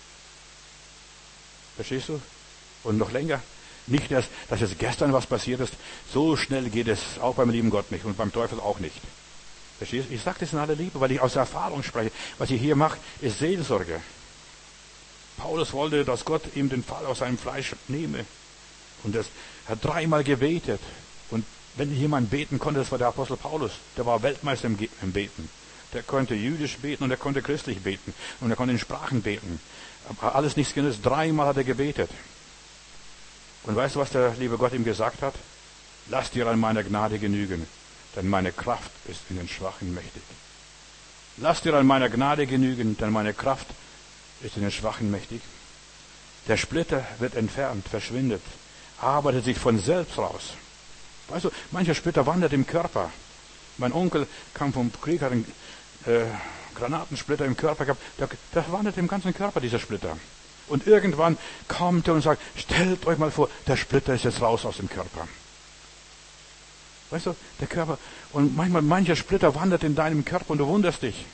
Verstehst du? Und noch länger. Nicht erst, dass jetzt gestern was passiert ist. So schnell geht es auch beim lieben Gott nicht und beim Teufel auch nicht. Verstehst du? Ich sage das in aller Liebe, weil ich aus Erfahrung spreche. Was ich hier mache, ist Seelsorge. Paulus wollte, dass Gott ihm den Fall aus seinem Fleisch nehme. Und er hat 3-mal gebetet. Und wenn jemand beten konnte, das war der Apostel Paulus. Der war Weltmeister im Beten. Der konnte jüdisch beten und er konnte christlich beten. Und er konnte in Sprachen beten. Aber alles nichts genützt. 3-mal hat er gebetet. Und weißt du, was der liebe Gott ihm gesagt hat? Lass dir an meiner Gnade genügen, denn meine Kraft ist in den Schwachen mächtig. Lass dir an meiner Gnade genügen, denn meine Kraft ist in den Schwachen mächtig. Der Splitter wird entfernt, verschwindet, arbeitet sich von selbst raus. Weißt du, mancher Splitter wandert im Körper. Mein Onkel kam vom Krieg, hat einen Granatensplitter im Körper gehabt. Der wandert im ganzen Körper, dieser Splitter. Und irgendwann kommt er und sagt, stellt euch mal vor, der Splitter ist jetzt raus aus dem Körper. Weißt du, der Körper, und mancher Splitter wandert in deinem Körper und du wunderst dich.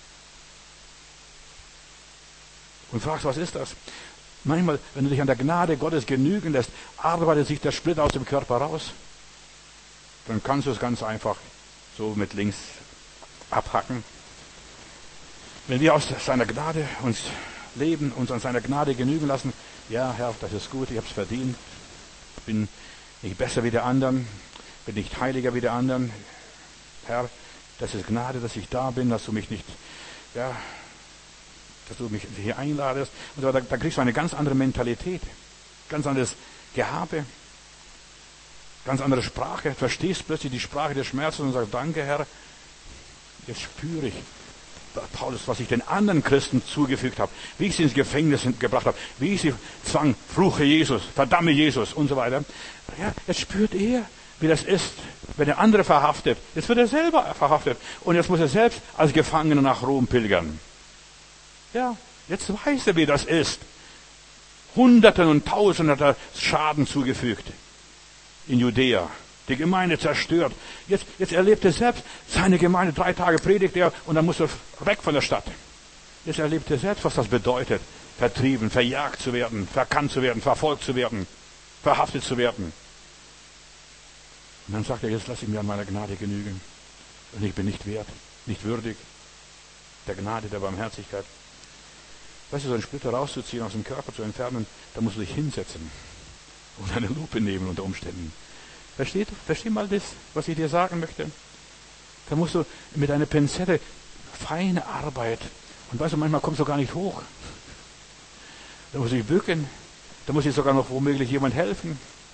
Und fragst, was ist das? Manchmal, wenn du dich an der Gnade Gottes genügen lässt, arbeitet sich der Splitter aus dem Körper raus. Dann kannst du es ganz einfach so mit links abhacken. Wenn wir aus seiner Gnade uns leben, uns an seiner Gnade genügen lassen, ja, Herr, das ist gut, ich habe es verdient, bin nicht besser wie der anderen, bin nicht heiliger wie der anderen. Herr, das ist Gnade, dass ich da bin, dass du mich nicht, ja, dass du mich hier einladest. Und so, da kriegst du eine ganz andere Mentalität, ganz anderes Gehabe, ganz andere Sprache. Verstehst plötzlich die Sprache des Schmerzes und sagst, danke Herr, jetzt spüre ich, Paulus, was ich den anderen Christen zugefügt habe, wie ich sie ins Gefängnis gebracht habe, wie ich sie zwang, fluche Jesus, verdamme Jesus und so weiter. Ja, jetzt spürt er, wie das ist, wenn er andere verhaftet. Jetzt wird er selber verhaftet und jetzt muss er selbst als Gefangener nach Rom pilgern. Ja, jetzt weiß er, wie das ist. Hunderten und Tausenden hat er Schaden zugefügt in Judäa. Die Gemeinde zerstört. Jetzt erlebt er selbst seine Gemeinde. 3 Tage predigt er und dann muss er weg von der Stadt. Jetzt erlebt er selbst, was das bedeutet. Vertrieben, verjagt zu werden, verkannt zu werden, verfolgt zu werden, verhaftet zu werden. Und dann sagt er, jetzt lasse ich mir an meiner Gnade genügen. Und ich bin nicht wert, nicht würdig der Gnade, der Barmherzigkeit. Weißt du, so einen Splitter rauszuziehen, aus dem Körper zu entfernen, da musst du dich hinsetzen und eine Lupe nehmen unter Umständen. Versteh mal das, was ich dir sagen möchte? Da musst du mit einer Pinzette feine Arbeit. Und weißt du, manchmal kommst du gar nicht hoch. Da muss ich bücken. Da muss ich sogar noch womöglich jemand helfen.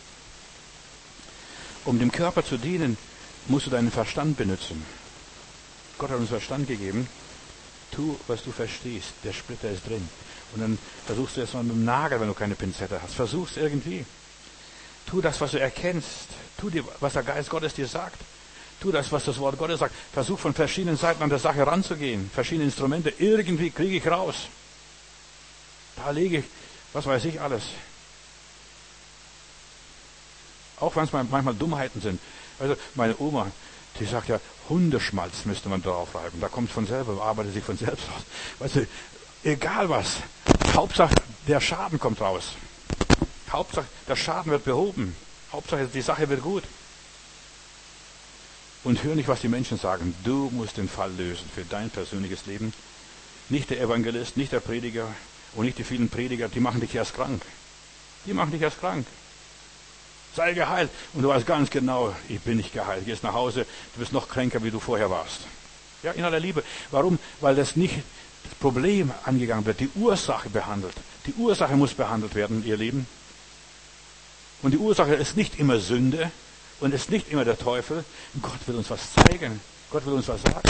Um dem Körper zu dienen, musst du deinen Verstand benutzen. Gott hat uns Verstand gegeben. Tu, was du verstehst. Der Splitter ist drin. Und dann versuchst du erst mal mit dem Nagel, wenn du keine Pinzette hast. Versuch's irgendwie. Tu das, was du erkennst. Tu dir, was der Geist Gottes dir sagt. Tu das, was das Wort Gottes sagt. Versuch von verschiedenen Seiten an der Sache ranzugehen. Verschiedene Instrumente. Irgendwie kriege ich raus. Da lege ich, was weiß ich alles. Auch wenn es manchmal Dummheiten sind. Also meine Oma, die sagt ja, Hundeschmalz müsste man drauf reiben. Da kommt es von selber, arbeitet sich von selbst raus. Weißt du, egal was. Hauptsache, der Schaden kommt raus. Hauptsache, der Schaden wird behoben. Hauptsache, die Sache wird gut. Und hör nicht, was die Menschen sagen. Du musst den Fall lösen für dein persönliches Leben. Nicht der Evangelist, nicht der Prediger und nicht die vielen Prediger, die machen dich erst krank. Die machen dich erst krank. Sei geheilt. Und du weißt ganz genau, ich bin nicht geheilt. Du gehst nach Hause, du bist noch kränker, wie du vorher warst. Ja, in aller Liebe. Warum? Weil das nicht das Problem angegangen wird, die Ursache behandelt. Die Ursache muss behandelt werden, ihr Lieben. Und die Ursache ist nicht immer Sünde und ist nicht immer der Teufel. Gott will uns was zeigen. Gott will uns was sagen.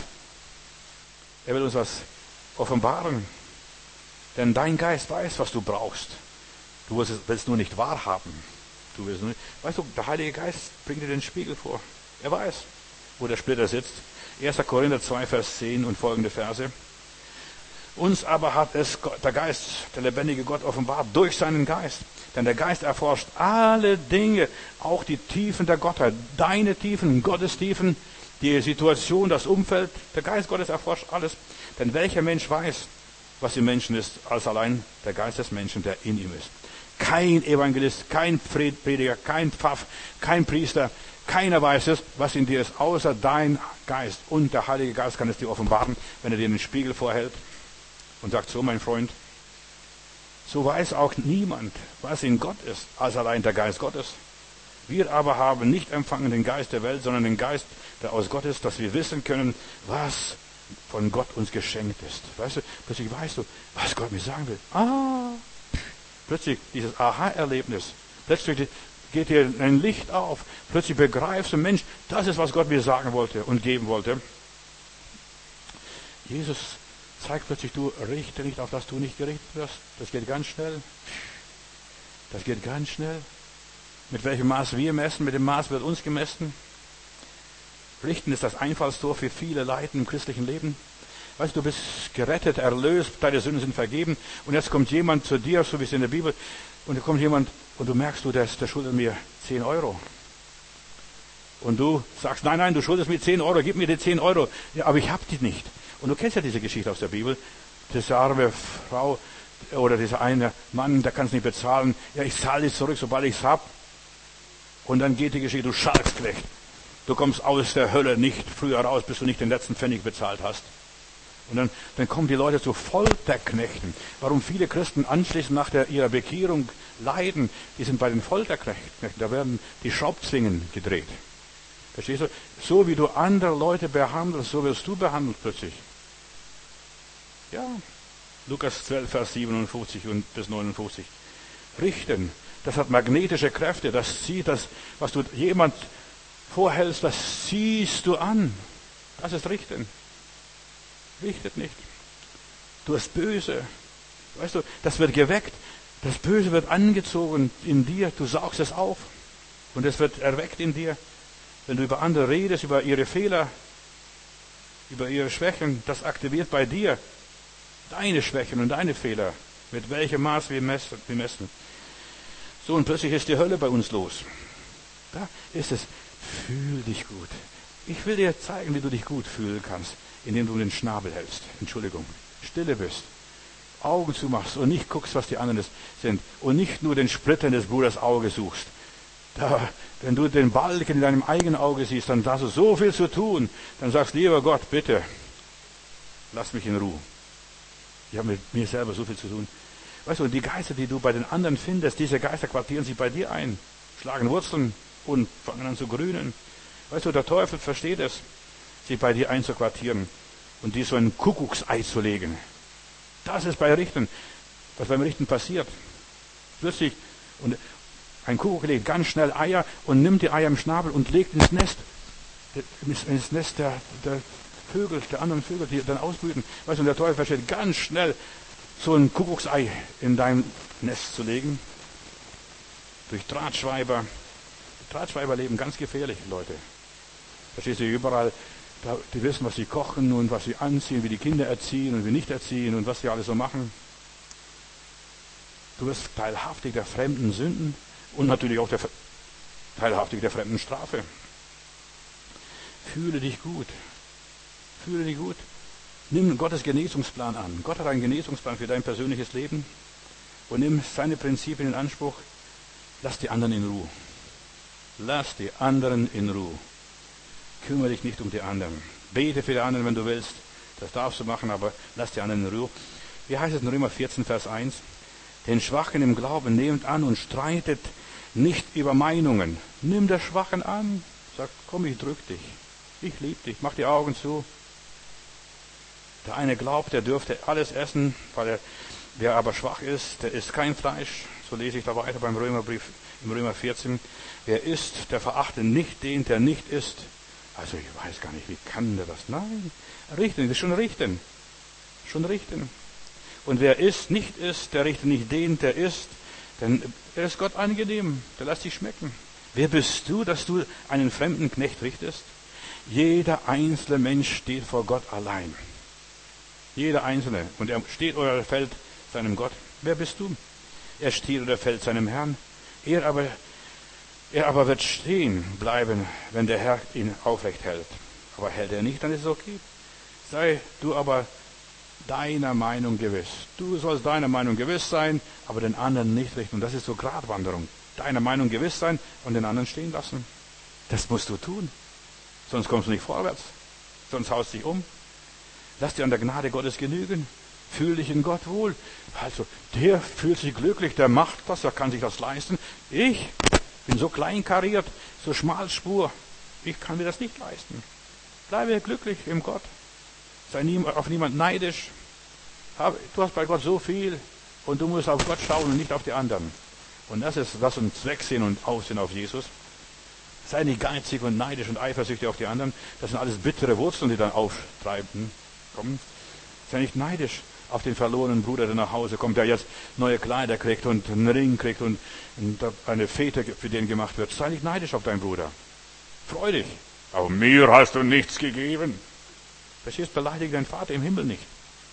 Er will uns was offenbaren. Denn dein Geist weiß, was du brauchst. Du willst nur nicht wahrhaben. Weißt du, der Heilige Geist bringt dir den Spiegel vor. Er weiß, wo der Splitter sitzt. 1. Korinther 2, Vers 10 und folgende Verse. Uns aber hat es der Geist, der lebendige Gott, offenbart durch seinen Geist. Denn der Geist erforscht alle Dinge, auch die Tiefen der Gottheit. Deine Tiefen, Gottes Tiefen, die Situation, das Umfeld. Der Geist Gottes erforscht alles. Denn welcher Mensch weiß, was im Menschen ist, als allein der Geist des Menschen, der in ihm ist. Kein Evangelist, kein Prediger, kein Pfaff, kein Priester, keiner weiß es, was in dir ist, außer dein Geist. Und der Heilige Geist kann es dir offenbaren, wenn er dir den Spiegel vorhält und sagt, so mein Freund, so weiß auch niemand, was in Gott ist, als allein der Geist Gottes. Wir aber haben nicht empfangen den Geist der Welt, sondern den Geist, der aus Gott ist, dass wir wissen können, was von Gott uns geschenkt ist. Weißt du, plötzlich weißt du, was Gott mir sagen will. Plötzlich dieses Aha-Erlebnis. Plötzlich geht dir ein Licht auf. Plötzlich begreifst du, Mensch, das ist, was Gott mir sagen wollte und geben wollte. Jesus zeigt plötzlich, du richte nicht, auf das du nicht gerichtet wirst. Das geht ganz schnell. Das geht ganz schnell. Mit welchem Maß wir messen, mit dem Maß wird uns gemessen. Richten ist das Einfallstor für viele Leiden im christlichen Leben. Weißt du, du bist gerettet, erlöst, deine Sünden sind vergeben. Und jetzt kommt jemand zu dir, so wie es in der Bibel, und da kommt jemand und du merkst, der schuldet mir 10 Euro. Und du sagst, nein, du schuldest mir 10 Euro, gib mir die 10 Euro. Ja, aber ich hab die nicht. Und du kennst ja diese Geschichte aus der Bibel. Diese arme Frau oder dieser eine Mann, der kann es nicht bezahlen. Ja, ich zahle es zurück, sobald ich es hab. Und dann geht die Geschichte, du Schalksknecht. Du kommst aus der Hölle nicht früher raus, bis du nicht den letzten Pfennig bezahlt hast. Und dann kommen die Leute zu Folterknechten. Warum viele Christen anschließend nach ihrer Bekehrung leiden, die sind bei den Folterknechten. Da werden die Schraubzwingen gedreht. Verstehst du? So wie du andere Leute behandelst, so wirst du behandelt plötzlich. Ja, Lukas 12, Vers 57 und bis 59. Richten, das hat magnetische Kräfte. Das zieht das, was du jemand vorhältst, das ziehst du an. Das ist Richten. Richtet nicht. Du hast Böse. Weißt du, das wird geweckt. Das Böse wird angezogen in dir. Du saugst es auf. Und es wird erweckt in dir. Wenn du über andere redest, über ihre Fehler, über ihre Schwächen, das aktiviert bei dir deine Schwächen und deine Fehler. Mit welchem Maß wir messen. So, und plötzlich ist die Hölle bei uns los. Da ist es. Fühl dich gut. Ich will dir zeigen, wie du dich gut fühlen kannst, indem du den Schnabel hältst. Entschuldigung. Stille bist. Augen zumachst und nicht guckst, was die anderen sind. Und nicht nur den Splitter des Bruders Auge suchst. Wenn du den Balken in deinem eigenen Auge siehst, dann hast du so viel zu tun. Dann sagst, lieber Gott, bitte, lass mich in Ruhe. Ich habe mit mir selber so viel zu tun. Weißt du, und die Geister, die du bei den anderen findest, diese Geister quartieren sich bei dir ein, schlagen Wurzeln und fangen an zu grünen. Weißt du, der Teufel versteht es, sich bei dir einzuquartieren und dir so ein Kuckucksei zu legen. Das ist bei Richten, was beim Richten passiert. Plötzlich, und ein Kuckuck legt ganz schnell Eier und nimmt die Eier im Schnabel und legt ins Nest der Vögel, der anderen Vögel, die dann ausbrüten. Weißt du, und der Teufel versteht ganz schnell, so ein Kuckucksei in dein Nest zu legen. Durch Drahtschweiber. Drahtschweiber leben ganz gefährlich, Leute. Verstehst du, überall, die wissen, was sie kochen und was sie anziehen, wie die Kinder erziehen und wie nicht erziehen und was sie alles so machen. Du wirst teilhaftig der fremden Sünden und natürlich auch teilhaftig der fremden Strafe. Fühle dich gut. Fühle dich gut. Nimm Gottes Genesungsplan an. Gott hat einen Genesungsplan für dein persönliches Leben und nimm seine Prinzipien in Anspruch. Lass die anderen in Ruhe. Lass die anderen in Ruhe. Kümmere dich nicht um die anderen. Bete für die anderen, wenn du willst. Das darfst du machen, aber lass die anderen in Ruhe. Wie heißt es in Römer 14, Vers 1? Den Schwachen im Glauben nehmt an und streitet nicht über Meinungen. Nimm der Schwachen an. Sag, komm, ich drück dich. Ich liebe dich. Mach die Augen zu. Der eine glaubt, der dürfte alles essen, wer aber schwach ist, der isst kein Fleisch. So lese ich da weiter beim Römerbrief, im Römer 14. Wer isst, der verachte nicht den, der nicht isst. Also ich weiß gar nicht, wie kann der das? Nein, richten, das ist schon richten. Schon richten. Und wer isst, nicht isst, der richtet nicht den, der isst. Denn er ist Gott angenehm, der lässt sich schmecken. Wer bist du, dass du einen fremden Knecht richtest? Jeder einzelne Mensch steht vor Gott allein. Jeder Einzelne. Und er steht oder fällt seinem Gott. Wer bist du? Er steht oder fällt seinem Herrn. Er aber wird stehen bleiben, wenn der Herr ihn aufrecht hält. Aber hält er nicht, dann ist es okay. Sei du aber deiner Meinung gewiss. Du sollst deiner Meinung gewiss sein, aber den anderen nicht richten. Und das ist so Gratwanderung. Deiner Meinung gewiss sein und den anderen stehen lassen. Das musst du tun. Sonst kommst du nicht vorwärts. Sonst haust du dich um. Lass dir an der Gnade Gottes genügen. Fühl dich in Gott wohl. Also, der fühlt sich glücklich, der macht das, der kann sich das leisten. Ich bin so kleinkariert, so schmalspur. Ich kann mir das nicht leisten. Bleibe glücklich im Gott. Sei auf niemand neidisch. Du hast bei Gott so viel und du musst auf Gott schauen und nicht auf die anderen. Und das ist, lass uns wegsehen und aufsehen auf Jesus. Sei nicht geizig und neidisch und eifersüchtig auf die anderen. Das sind alles bittere Wurzeln, die dann auftreiben. Sei nicht neidisch auf den verlorenen Bruder, der nach Hause kommt, der jetzt neue Kleider kriegt und einen Ring kriegt und eine Fete für den gemacht wird. Sei nicht neidisch auf deinen Bruder. Freu dich. Aber mir hast du nichts gegeben. Verstehst, beleidige deinen Vater im Himmel nicht.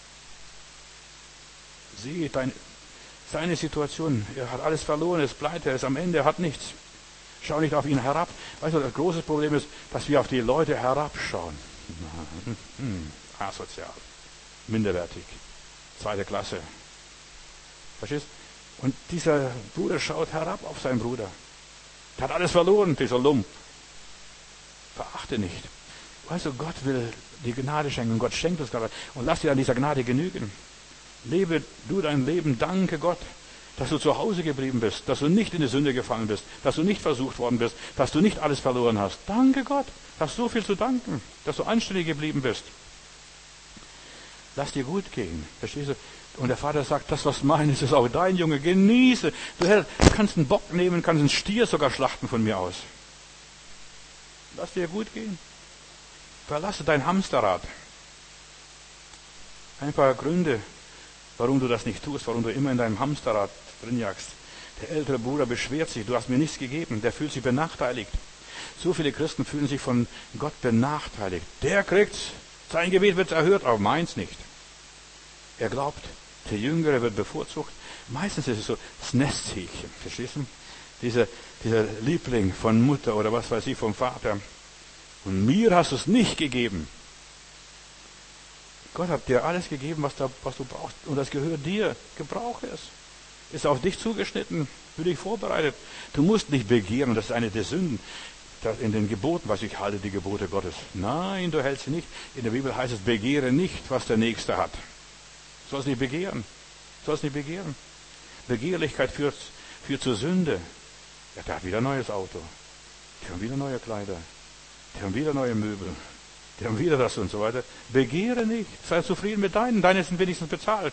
Sieh seine Situation. Er hat alles verloren, er ist pleite, er ist am Ende, er hat nichts. Schau nicht auf ihn herab. Weißt du, das große Problem ist, dass wir auf die Leute herabschauen. Asozial. Minderwertig. 2. Klasse. Verstehst? Und dieser Bruder schaut herab auf seinen Bruder. Der hat alles verloren, dieser Lump. Verachte nicht. Weißt du, Gott will die Gnade schenken. Gott schenkt uns Gnade. Und lass dir an dieser Gnade genügen. Lebe du dein Leben. Danke Gott, dass du zu Hause geblieben bist. Dass du nicht in die Sünde gefallen bist. Dass du nicht versucht worden bist. Dass du nicht alles verloren hast. Danke Gott. Hast so viel zu danken. Dass du anständig geblieben bist. Lass dir gut gehen. Verstehst du? Und der Vater sagt, das was mein ist, ist auch dein Junge. Genieße. Du kannst einen Bock nehmen, kannst einen Stier sogar schlachten von mir aus. Lass dir gut gehen. Verlasse dein Hamsterrad. Ein paar Gründe, warum du das nicht tust, warum du immer in deinem Hamsterrad drin jagst. Der ältere Bruder beschwert sich, du hast mir nichts gegeben, der fühlt sich benachteiligt. So viele Christen fühlen sich von Gott benachteiligt. Der kriegt's, sein Gebet wird erhört, aber meins nicht. Er glaubt, der Jüngere wird bevorzugt. Meistens ist es so, das Nesthäkchen, verstehst du? Dieser Liebling von Mutter oder was weiß ich, vom Vater. Und mir hast du es nicht gegeben. Gott hat dir alles gegeben, was du brauchst. Und das gehört dir. Gebrauche es. Ist auf dich zugeschnitten, für dich vorbereitet. Du musst nicht begehren, das ist eine der Sünden. In den Geboten, was ich halte, die Gebote Gottes. Nein, du hältst sie nicht. In der Bibel heißt es, begehre nicht, was der Nächste hat. Du sollst nicht begehren. Du sollst nicht begehren. Begehrlichkeit führt zur Sünde. Ja, der hat wieder ein neues Auto. Die haben wieder neue Kleider. Die haben wieder neue Möbel. Die haben wieder das und so weiter. Begehre nicht. Sei zufrieden mit deinen. Deine sind wenigstens bezahlt.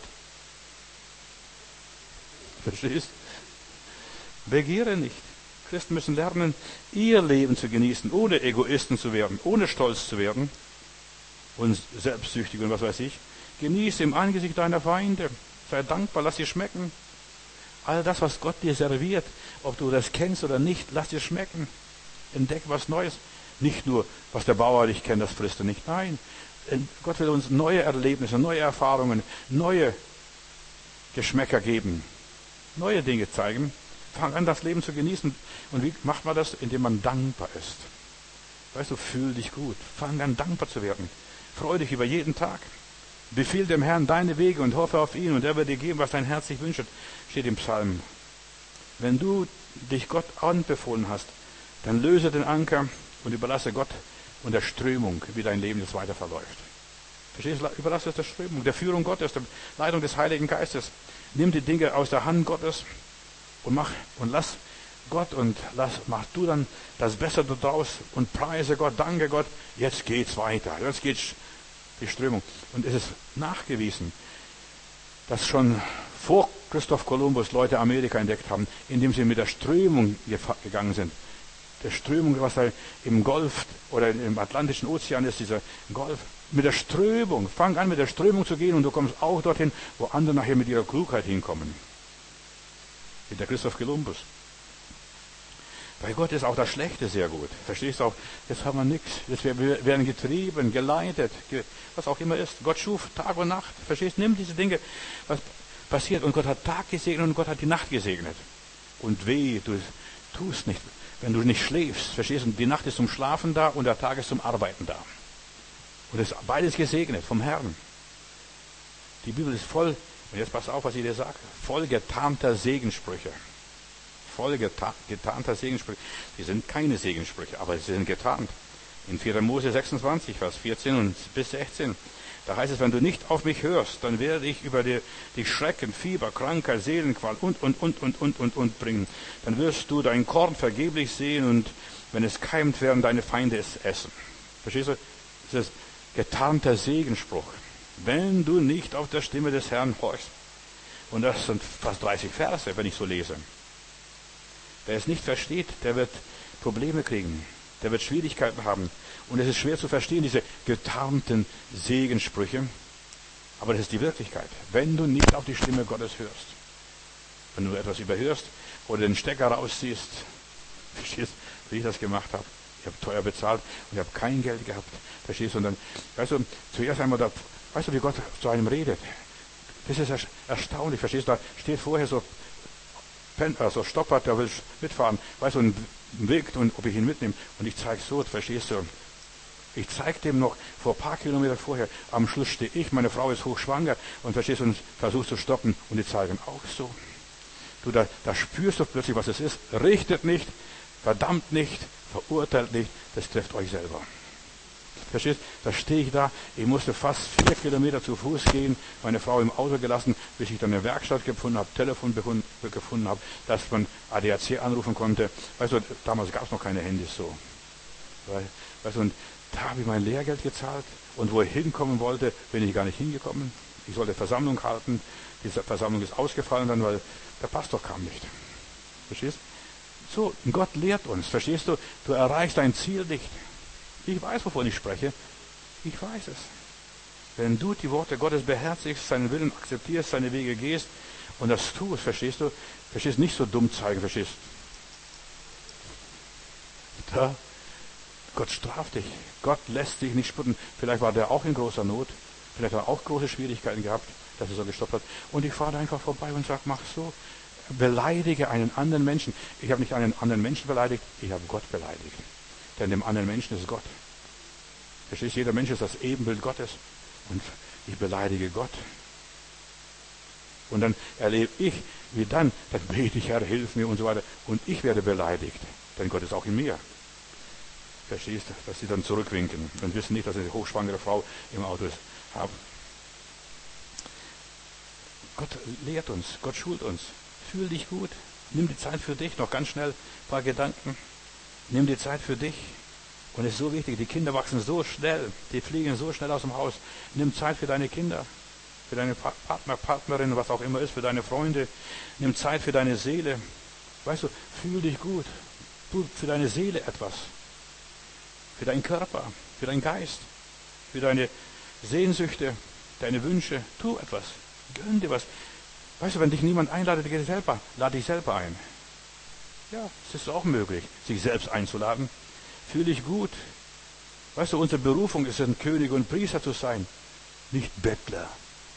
Verstehst? Begehre nicht. Christen müssen lernen, ihr Leben zu genießen, ohne Egoisten zu werden, ohne stolz zu werden und selbstsüchtig und was weiß ich. Genieße im Angesicht deiner Feinde. Sei dankbar, lass dir schmecken. All das, was Gott dir serviert, ob du das kennst oder nicht, lass dir schmecken. Entdecke was Neues. Nicht nur, was der Bauer nicht kennt, das frisst er nicht. Nein, Gott will uns neue Erlebnisse, neue Erfahrungen, neue Geschmäcker geben. Neue Dinge zeigen. Fang an, das Leben zu genießen. Und wie macht man das? Indem man dankbar ist. Weißt du, fühl dich gut. Fang an, dankbar zu werden. Freu dich über jeden Tag. Befiehl dem Herrn deine Wege und hoffe auf ihn und er wird dir geben, was dein Herz sich wünscht. Steht im Psalm. Wenn du dich Gott anbefohlen hast, dann löse den Anker und überlasse Gott und der Strömung, wie dein Leben jetzt weiter verläuft. Verstehst du? Überlasse es der Strömung, der Führung Gottes, der Leitung des Heiligen Geistes. Nimm die Dinge aus der Hand Gottes und lass Gott und mach du dann das Beste daraus und preise Gott, danke Gott. Jetzt geht's weiter. Jetzt geht's die Strömung. Und es ist nachgewiesen, dass schon vor Christoph Kolumbus Leute Amerika entdeckt haben, indem sie mit der Strömung gegangen sind. Der Strömung, was da im Golf oder im Atlantischen Ozean ist, dieser Golf. Mit der Strömung. Fang an, mit der Strömung zu gehen und du kommst auch dorthin, wo andere nachher mit ihrer Klugheit hinkommen. Wie der Christoph Kolumbus. Bei Gott ist auch das Schlechte sehr gut. Verstehst du auch? Jetzt haben wir nichts. Jetzt werden getrieben, geleitet, was auch immer ist. Gott schuf Tag und Nacht. Verstehst du? Nimm diese Dinge, was passiert. Und Gott hat Tag gesegnet und Gott hat die Nacht gesegnet. Und weh, du tust nicht. Wenn du nicht schläfst, verstehst du? Die Nacht ist zum Schlafen da und der Tag ist zum Arbeiten da. Und es ist beides gesegnet vom Herrn. Die Bibel ist voll, und jetzt pass auf, was ich dir sage, voll getarnter Segenssprüche. Voll getarnter Segenssprüche. Die sind keine Segenssprüche, aber sie sind getarnt. In 4. Mose 26, Vers 14 und bis 16. Da heißt es, wenn du nicht auf mich hörst, dann werde ich über dich Schrecken, Fieber, Krankheit, Seelenqual und bringen. Dann wirst du dein Korn vergeblich sehen und wenn es keimt, werden deine Feinde es essen. Verstehst du? Das ist getarnter Segensspruch. Wenn du nicht auf der Stimme des Herrn horchst. Und das sind fast 30 Verse, wenn ich so lese. Wer es nicht versteht, der wird Probleme kriegen. Der wird Schwierigkeiten haben. Und es ist schwer zu verstehen, diese getarnten Segenssprüche. Aber das ist die Wirklichkeit. Wenn du nicht auf die Stimme Gottes hörst, wenn du etwas überhörst oder den Stecker rausziehst, verstehst du, wie ich das gemacht habe? Ich habe teuer bezahlt und ich habe kein Geld gehabt. Verstehst du? Und dann, weißt du, zuerst einmal, weißt du, wie Gott zu einem redet? Das ist erstaunlich, verstehst du? Da steht vorher so stoppert, der will mitfahren, weißt du, und winkt und ob ich ihn mitnehme. Und ich zeige so, verstehst du? Ich zeige dem noch vor ein paar Kilometern vorher, am Schluss stehe ich, meine Frau ist hochschwanger und verstehst du, und versuchst zu stoppen und die zeigen auch so. Du, da spürst du plötzlich, was es ist. Richtet nicht, verdammt nicht, verurteilt nicht, das trifft euch selber. Verstehst? Da stehe ich da, ich musste fast 4 Kilometer zu Fuß gehen, meine Frau im Auto gelassen, bis ich dann eine Werkstatt gefunden habe, Telefon gefunden habe, dass man ADAC anrufen konnte. Weißt du, damals gab es noch keine Handys so. Weißt du, und da habe ich mein Lehrgeld gezahlt und wo ich hinkommen wollte, bin ich gar nicht hingekommen. Ich sollte Versammlung halten, diese Versammlung ist ausgefallen dann, weil der Pastor kam nicht. Verstehst? So, Gott lehrt uns, verstehst du? Du erreichst dein Ziel nicht. Ich weiß, wovon ich spreche. Ich weiß es. Wenn du die Worte Gottes beherzigst, seinen Willen akzeptierst, seine Wege gehst und das tust, verstehst du? Verstehst, nicht so dumm zeigen, verstehst? Da, Gott straft dich. Gott lässt dich nicht spotten. Vielleicht war der auch in großer Not. Vielleicht hat er auch große Schwierigkeiten gehabt, dass er so gestoppt hat. Und ich fahre da einfach vorbei und sage, mach so. Beleidige einen anderen Menschen. Ich habe nicht einen anderen Menschen beleidigt, ich habe Gott beleidigt. Denn dem anderen Menschen ist Gott. Verstehst du? Jeder Mensch ist das Ebenbild Gottes. Und ich beleidige Gott. Und dann erlebe ich, wie dann bete ich, Herr, hilf mir und so weiter. Und ich werde beleidigt. Denn Gott ist auch in mir. Verstehst du? Dass sie dann zurückwinken und wissen nicht, dass eine hochschwangere Frau im Auto ist. Gott lehrt uns, Gott schult uns. Fühl dich gut. Nimm die Zeit für dich. Noch ganz schnell ein paar Gedanken. Nimm die Zeit für dich. Und es ist so wichtig, die Kinder wachsen so schnell, die fliegen so schnell aus dem Haus. Nimm Zeit für deine Kinder, für deine Partner, Partnerin, was auch immer ist, für deine Freunde. Nimm Zeit für deine Seele. Weißt du, fühl dich gut. Tu für deine Seele etwas. Für deinen Körper, für deinen Geist, für deine Sehnsüchte, deine Wünsche. Tu etwas. Gönn dir was. Weißt du, wenn dich niemand einladet, lade dich selber ein. Ja, es ist auch möglich, sich selbst einzuladen. Fühl dich gut. Weißt du, unsere Berufung ist es, König und Priester zu sein, nicht Bettler.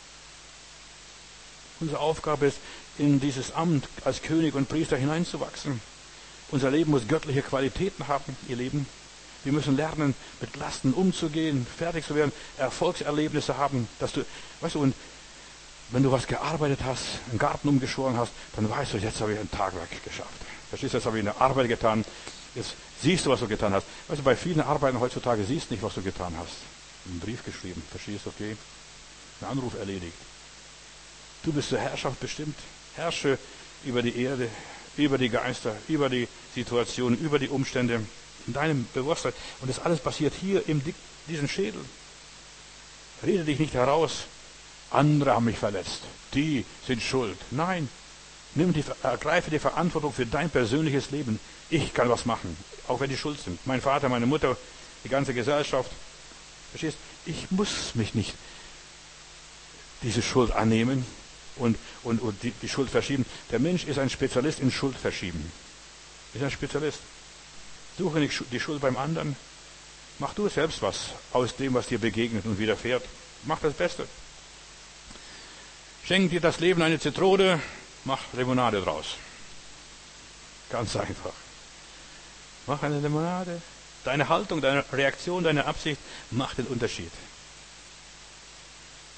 Unsere Aufgabe ist, in dieses Amt als König und Priester hineinzuwachsen. Unser Leben muss göttliche Qualitäten haben, ihr Lieben. Wir müssen lernen, mit Lasten umzugehen, fertig zu werden, Erfolgserlebnisse haben, dass du, weißt du, und wenn du was gearbeitet hast, einen Garten umgeschoren hast, dann weißt du, jetzt habe ich ein Tagwerk geschafft. Verstehst du, jetzt habe ich eine Arbeit getan. Jetzt siehst du, was du getan hast. Weißt du, bei vielen Arbeiten heutzutage siehst du nicht, was du getan hast. Einen Brief geschrieben, verstehst du, okay? Einen Anruf erledigt. Du bist zur Herrschaft bestimmt. Herrsche über die Erde, über die Geister, über die Situation, über die Umstände, in deinem Bewusstsein. Und das alles passiert hier in diesem Schädel. Rede dich nicht heraus. Andere haben mich verletzt. Die sind schuld. Nein. Ergreife die Verantwortung für dein persönliches Leben. Ich kann was machen, auch wenn die schuld sind. Mein Vater, meine Mutter, die ganze Gesellschaft. Verstehst? Ich muss mich nicht diese Schuld annehmen und die Schuld verschieben. Der Mensch ist ein Spezialist in Schuld verschieben. Ist ein Spezialist. Suche nicht die Schuld beim anderen. Mach du selbst was aus dem, was dir begegnet und widerfährt. Mach das Beste. Schenk dir das Leben eine Zitrone, mach Limonade draus. Ganz einfach. Mach eine Limonade. Deine Haltung, deine Reaktion, deine Absicht macht den Unterschied.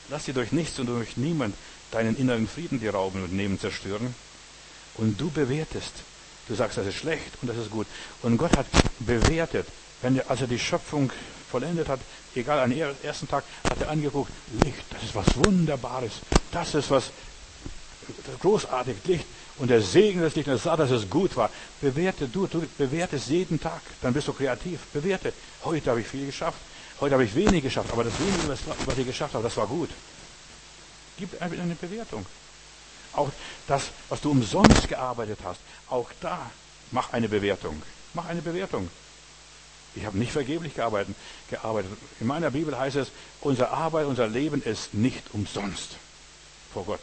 Lass dir durch nichts und durch niemand deinen inneren Frieden dir rauben und nehmen, zerstören. Und du bewertest. Du sagst, das ist schlecht und das ist gut. Und Gott hat bewertet. Als er die Schöpfung vollendet hat, egal, am ersten Tag hat er angeguckt, Licht, das ist was Wunderbares. Das ist was großartig, Licht. Und er segnete das Licht und er sah, dass es gut war. Bewerte, du bewertest jeden Tag. Dann bist du kreativ. Bewerte. Heute habe ich viel geschafft. Heute habe ich wenig geschafft. Aber das wenige, was ich geschafft habe, das war gut. Gib eine Bewertung. Auch das, was du umsonst gearbeitet hast, auch da mach eine Bewertung. Mach eine Bewertung. Ich habe nicht vergeblich gearbeitet. In meiner Bibel heißt es, unsere Arbeit, unser Leben ist nicht umsonst vor Gott.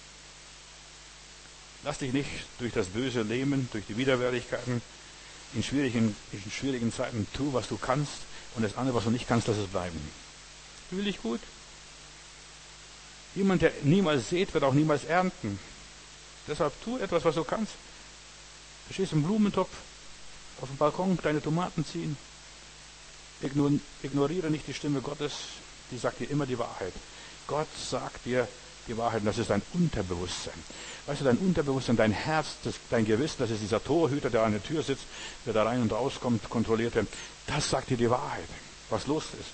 Lass dich nicht durch das Böse lähmen, durch die Widerwärtigkeiten. In schwierigen Zeiten tu, was du kannst, und das andere, was du nicht kannst, lass es bleiben. Fühl dich gut. Jemand, der niemals sät, wird auch niemals ernten. Deshalb tu etwas, was du kannst. Du stehst im Blumentopf, auf dem Balkon, deine Tomaten ziehen. Ignoriere nicht die Stimme Gottes, die sagt dir immer die Wahrheit. Gott sagt dir die Wahrheit, und das ist dein Unterbewusstsein. Weißt du, dein Unterbewusstsein, dein Herz, dein Gewissen, das ist dieser Torhüter, der an der Tür sitzt, der da rein und rauskommt, kontrolliert wird. Das sagt dir die Wahrheit, was los ist.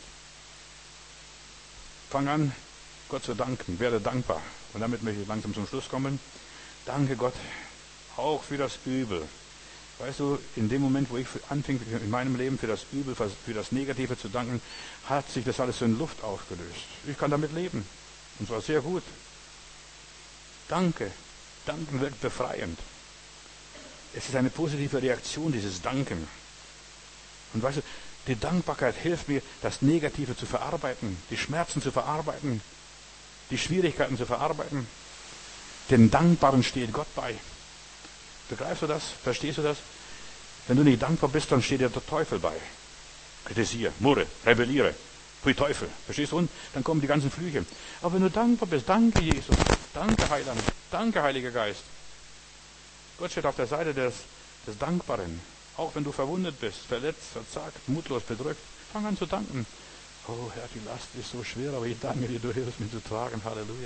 Fang an, Gott zu danken, werde dankbar. Und damit möchte ich langsam zum Schluss kommen. Danke Gott, auch für das Übel. Weißt du, in dem Moment, wo ich anfing, in meinem Leben für das Übel, für das Negative zu danken, hat sich das alles so in Luft aufgelöst. Ich kann damit leben. Und zwar sehr gut. Danke. Danken wirkt befreiend. Es ist eine positive Reaktion, dieses Danken. Und weißt du, die Dankbarkeit hilft mir, das Negative zu verarbeiten, die Schmerzen zu verarbeiten, die Schwierigkeiten zu verarbeiten. Den Dankbaren steht Gott bei. Begreifst du das? Verstehst du das? Wenn du nicht dankbar bist, dann steht dir der Teufel bei. Kritisiere, murre, rebelliere. Pui Teufel. Verstehst du? Und dann kommen die ganzen Flüche. Aber wenn du dankbar bist, danke Jesus, danke Heiland, danke Heiliger Geist. Gott steht auf der Seite des Dankbaren. Auch wenn du verwundet bist, verletzt, verzagt, mutlos, bedrückt, fang an zu danken. Oh Herr, die Last ist so schwer, aber ich danke dir, du hilfst mir zu tragen. Halleluja.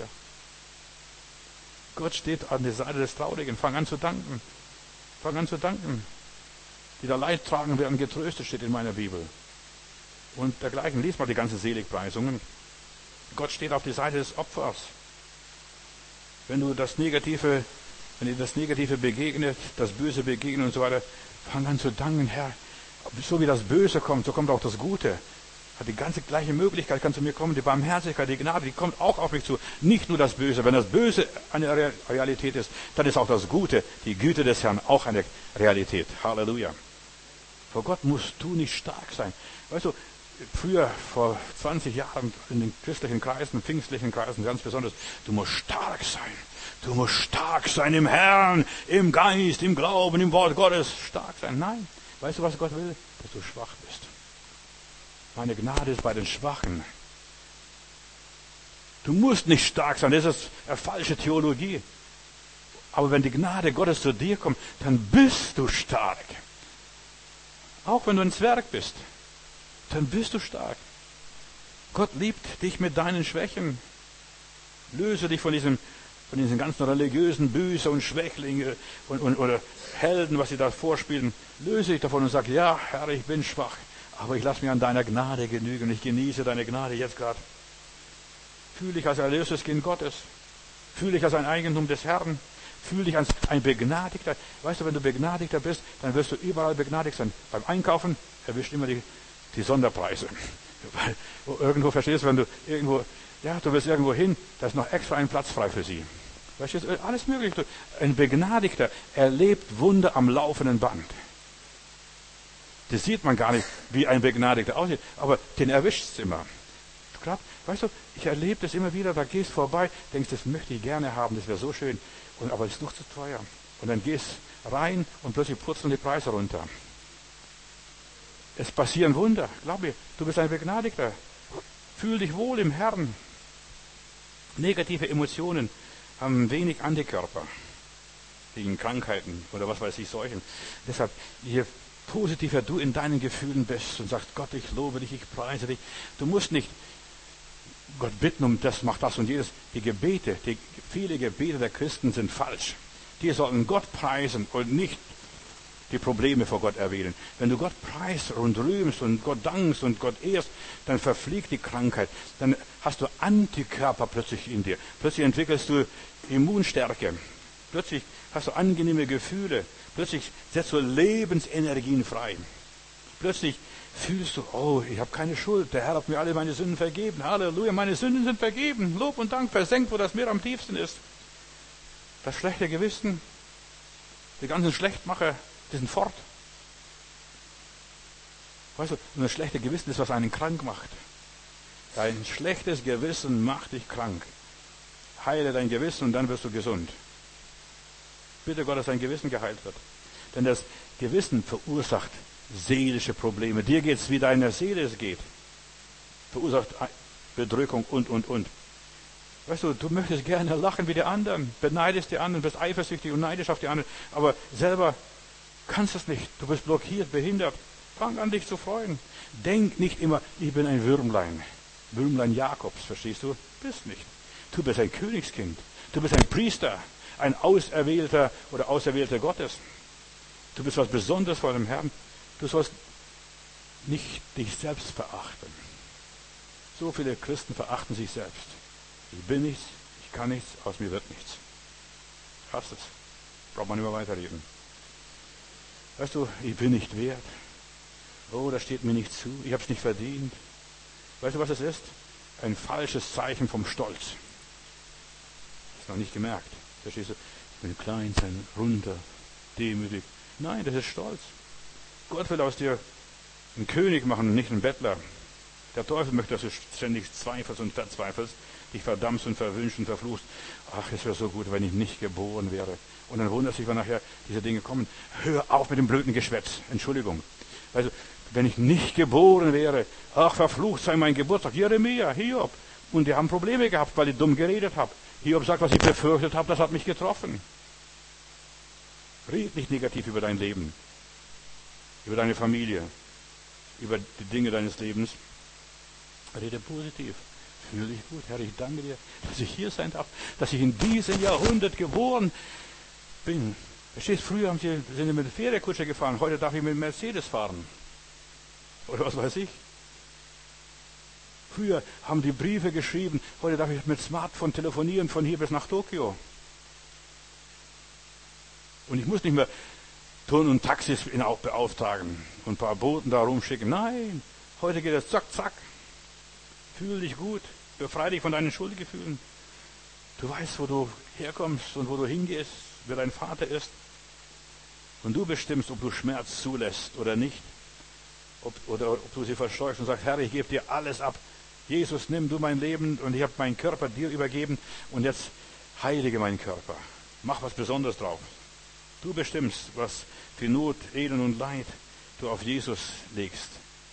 Gott steht an der Seite des Traurigen. Fang an zu danken. Fang an zu danken. Die da Leid tragen, werden getröstet, steht in meiner Bibel. Und dergleichen. Lies mal die ganzen Seligpreisungen. Gott steht auf der Seite des Opfers. Wenn dir das Negative begegnet, das Böse begegnet und so weiter, fang an zu danken, Herr. So wie das Böse kommt, so kommt auch das Gute. Hat die ganze gleiche Möglichkeit, kann zu mir kommen, die Barmherzigkeit, die Gnade, die kommt auch auf mich zu. Nicht nur das Böse. Wenn das Böse eine Realität ist, dann ist auch das Gute, die Güte des Herrn, auch eine Realität. Halleluja. Vor Gott musst du nicht stark sein. Weißt du, früher, vor 20 Jahren, in den christlichen Kreisen, pfingstlichen Kreisen ganz besonders, du musst stark sein. Du musst stark sein im Herrn, im Geist, im Glauben, im Wort Gottes. Stark sein. Nein. Weißt du, was Gott will? Dass du schwach bist. Meine Gnade ist bei den Schwachen. Du musst nicht stark sein, das ist eine falsche Theologie. Aber wenn die Gnade Gottes zu dir kommt, dann bist du stark. Auch wenn du ein Zwerg bist, dann bist du stark. Gott liebt dich mit deinen Schwächen. Löse dich von diesen ganzen religiösen Büßer und Schwächlinge oder Helden, was sie da vorspielen. Löse dich davon und sag, ja, Herr, ich bin schwach. Aber ich lasse mir an deiner Gnade genügen. Ich genieße deine Gnade jetzt gerade. Fühle dich als erlöstes Kind Gottes. Fühle dich als ein Eigentum des Herrn. Fühle dich als ein Begnadigter. Weißt du, wenn du Begnadigter bist, dann wirst du überall begnadigt sein. Beim Einkaufen erwischt immer die Sonderpreise. Irgendwo, verstehst du, wenn du irgendwo, ja, du willst irgendwo hin, da ist noch extra ein Platz frei für sie. Weißt du, alles mögliche. Ein Begnadigter erlebt Wunder am laufenden Band. Das sieht man gar nicht, wie ein Begnadigter aussieht, aber den erwischt es immer. Weißt du, ich erlebe das immer wieder, da gehst vorbei, denkst, das möchte ich gerne haben, das wäre so schön, aber es ist noch zu teuer. Und dann gehst rein und plötzlich purzeln die Preise runter. Es passieren Wunder, glaub mir, du bist ein Begnadigter. Fühl dich wohl im Herrn. Negative Emotionen haben wenig Antikörper gegen Krankheiten oder was weiß ich, Seuchen. Deshalb, je positiver du in deinen Gefühlen bist und sagst, Gott, ich lobe dich, ich preise dich. Du musst nicht Gott bitten um das, macht das und jedes. Viele Gebete der Christen sind falsch. Die sollten Gott preisen und nicht die Probleme vor Gott erwählen. Wenn du Gott preist und rühmst und Gott dankst und Gott ehrst, dann verfliegt die Krankheit. Dann hast du Antikörper plötzlich in dir. Plötzlich entwickelst du Immunstärke. Plötzlich hast du angenehme Gefühle. Plötzlich setzt du Lebensenergien frei. Plötzlich fühlst du, oh, ich habe keine Schuld. Der Herr hat mir alle meine Sünden vergeben. Halleluja, meine Sünden sind vergeben. Lob und Dank versenkt, wo das Meer am tiefsten ist. Das schlechte Gewissen, die ganzen Schlechtmacher, die sind fort. Weißt du, und das schlechte Gewissen ist, was einen krank macht. Dein schlechtes Gewissen macht dich krank. Heile dein Gewissen und dann wirst du gesund. Bitte Gott, dass dein Gewissen geheilt wird. Denn das Gewissen verursacht seelische Probleme. Dir geht es, wie deiner Seele es geht. Verursacht Bedrückung und. Weißt du, du möchtest gerne lachen wie die anderen, beneidest die anderen, bist eifersüchtig und neidisch auf die anderen, aber selber kannst es nicht. Du bist blockiert, behindert. Fang an, dich zu freuen. Denk nicht immer, ich bin ein Würmlein. Würmlein Jakobs, verstehst du? Bist nicht. Du bist ein Königskind. Du bist ein Priester, ein Auserwählter oder Auserwählter Gottes. Du bist was Besonderes vor dem Herrn. Du sollst nicht dich selbst verachten. So viele Christen verachten sich selbst. Ich bin nichts, ich kann nichts, aus mir wird nichts. Hast es. Braucht man nicht mehr weiterreden. Weißt du, ich bin nicht wert. Oh, das steht mir nicht zu. Ich habe es nicht verdient. Weißt du, was es ist? Ein falsches Zeichen vom Stolz. Hast du noch nicht gemerkt. Verstehst du? Ich will klein sein, runter, demütig. Nein, das ist Stolz. Gott will aus dir einen König machen und nicht einen Bettler. Der Teufel möchte, dass du ständig zweifelst und verzweifelst, dich verdammst und verwünschst und verfluchst. Ach, es wäre so gut, wenn ich nicht geboren wäre. Und dann wunderst du dich, wenn nachher diese Dinge kommen. Hör auf mit dem blöden Geschwätz. Entschuldigung. Also, wenn ich nicht geboren wäre, ach, verflucht sei mein Geburtstag. Jeremia, Hiob. Und die haben Probleme gehabt, weil ich dumm geredet habe. Hiob sagt, was ich befürchtet habe, das hat mich getroffen. Red nicht negativ über dein Leben, über deine Familie, über die Dinge deines Lebens. Rede positiv. Fühl dich gut. Herr, ich danke dir, dass ich hier sein darf, dass ich in diesem Jahrhundert geboren bin. Verstehst, früher sind sie mit der Pferdekutsche gefahren, heute darf ich mit dem Mercedes fahren. Oder was weiß ich. Früher haben die Briefe geschrieben, heute darf ich mit Smartphone telefonieren von hier bis nach Tokio. Und ich muss nicht mehr Turn- und Taxis beauftragen und ein paar Boten da rumschicken. Nein, heute geht es zack, zack. Fühl dich gut, befreie dich von deinen Schuldgefühlen. Du weißt, wo du herkommst und wo du hingehst, wer dein Vater ist. Und du bestimmst, ob du Schmerz zulässt oder nicht. Oder ob du sie verscheuchst und sagst, Herr, ich gebe dir alles ab. Jesus, nimm du mein Leben und ich habe meinen Körper dir übergeben und jetzt heilige meinen Körper. Mach was Besonderes drauf. Du bestimmst, was für Not, Elend und Leid du auf Jesus legst.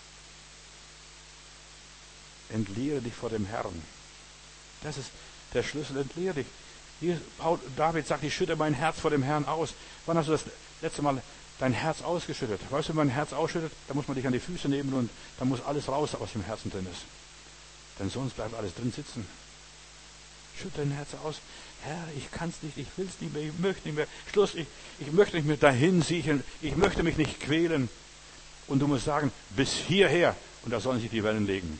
Entleere dich vor dem Herrn. Das ist der Schlüssel, entleere dich. David sagt, ich schütte mein Herz vor dem Herrn aus. Wann hast du das letzte Mal dein Herz ausgeschüttet? Weißt du, wenn man ein Herz ausschüttet, dann muss man dich an die Füße nehmen und dann muss alles raus, was im Herzen drin ist. Denn sonst bleibt alles drin sitzen. Schütte dein Herz aus. Herr, ich kann es nicht, ich will es nicht mehr, ich möchte nicht mehr. Schluss, ich möchte nicht mehr dahin siechen, ich möchte mich nicht quälen. Und du musst sagen, bis hierher. Und da sollen sich die Wellen legen.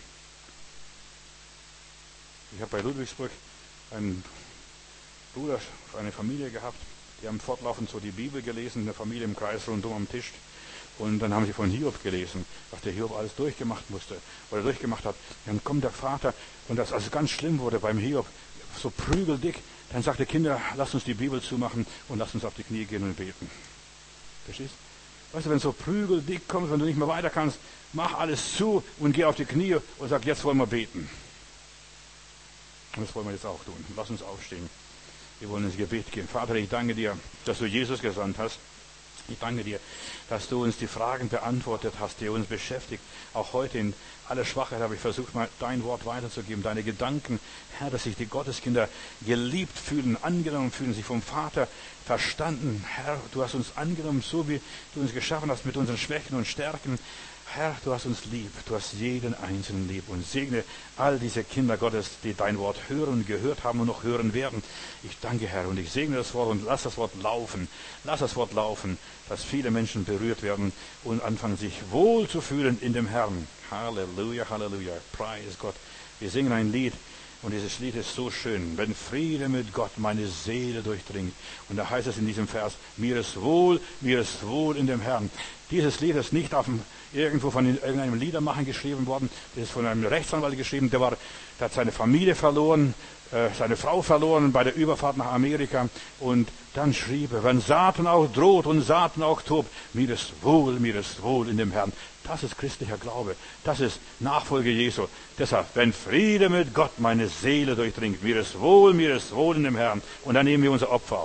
Ich habe bei Ludwigsburg einen Bruder, eine Familie gehabt, die haben fortlaufend so die Bibel gelesen, in der Familie im Kreis rundum am Tisch. Und dann haben sie von Hiob gelesen, was der Hiob alles durchgemacht musste, oder durchgemacht hat. Dann kommt der Vater, und das also ganz schlimm wurde beim Hiob, so prügeldick, dann sagt der Kinder, lasst uns die Bibel zumachen und lasst uns auf die Knie gehen und beten. Verstehst? Weißt du, wenn so prügeldick kommt, wenn du nicht mehr weiter kannst, mach alles zu und geh auf die Knie und sag, jetzt wollen wir beten. Und das wollen wir jetzt auch tun. Lass uns aufstehen. Wir wollen ins Gebet gehen. Vater, ich danke dir, dass du Jesus gesandt hast. Ich danke dir, dass du uns die Fragen beantwortet hast, die uns beschäftigt. Auch heute in aller Schwachheit habe ich versucht, mal dein Wort weiterzugeben, deine Gedanken. Herr, dass sich die Gotteskinder geliebt fühlen, angenommen fühlen, sich vom Vater verstanden. Herr, du hast uns angenommen, so wie du uns geschaffen hast, mit unseren Schwächen und Stärken. Herr, du hast uns lieb, du hast jeden Einzelnen lieb und segne all diese Kinder Gottes, die dein Wort hören und gehört haben und noch hören werden. Ich danke, Herr, und ich segne das Wort und lass das Wort laufen. Lass das Wort laufen, dass viele Menschen berührt werden und anfangen, sich wohl zu fühlen in dem Herrn. Halleluja, Halleluja, preis Gott. Wir singen ein Lied. Und dieses Lied ist so schön. Wenn Friede mit Gott meine Seele durchdringt. Und da heißt es in diesem Vers, mir ist wohl in dem Herrn. Dieses Lied ist nicht irgendwo von irgendeinem Liedermacher geschrieben worden. Das ist von einem Rechtsanwalt geschrieben. Der hat seine Familie verloren, seine Frau verloren bei der Überfahrt nach Amerika. Und dann schrieb er, wenn Satan auch droht und Satan auch tobt, mir ist wohl in dem Herrn. Das ist christlicher Glaube. Das ist Nachfolge Jesu. Deshalb, wenn Friede mit Gott meine Seele durchdringt, mir ist wohl in dem Herrn. Und dann nehmen wir unser Opfer auf.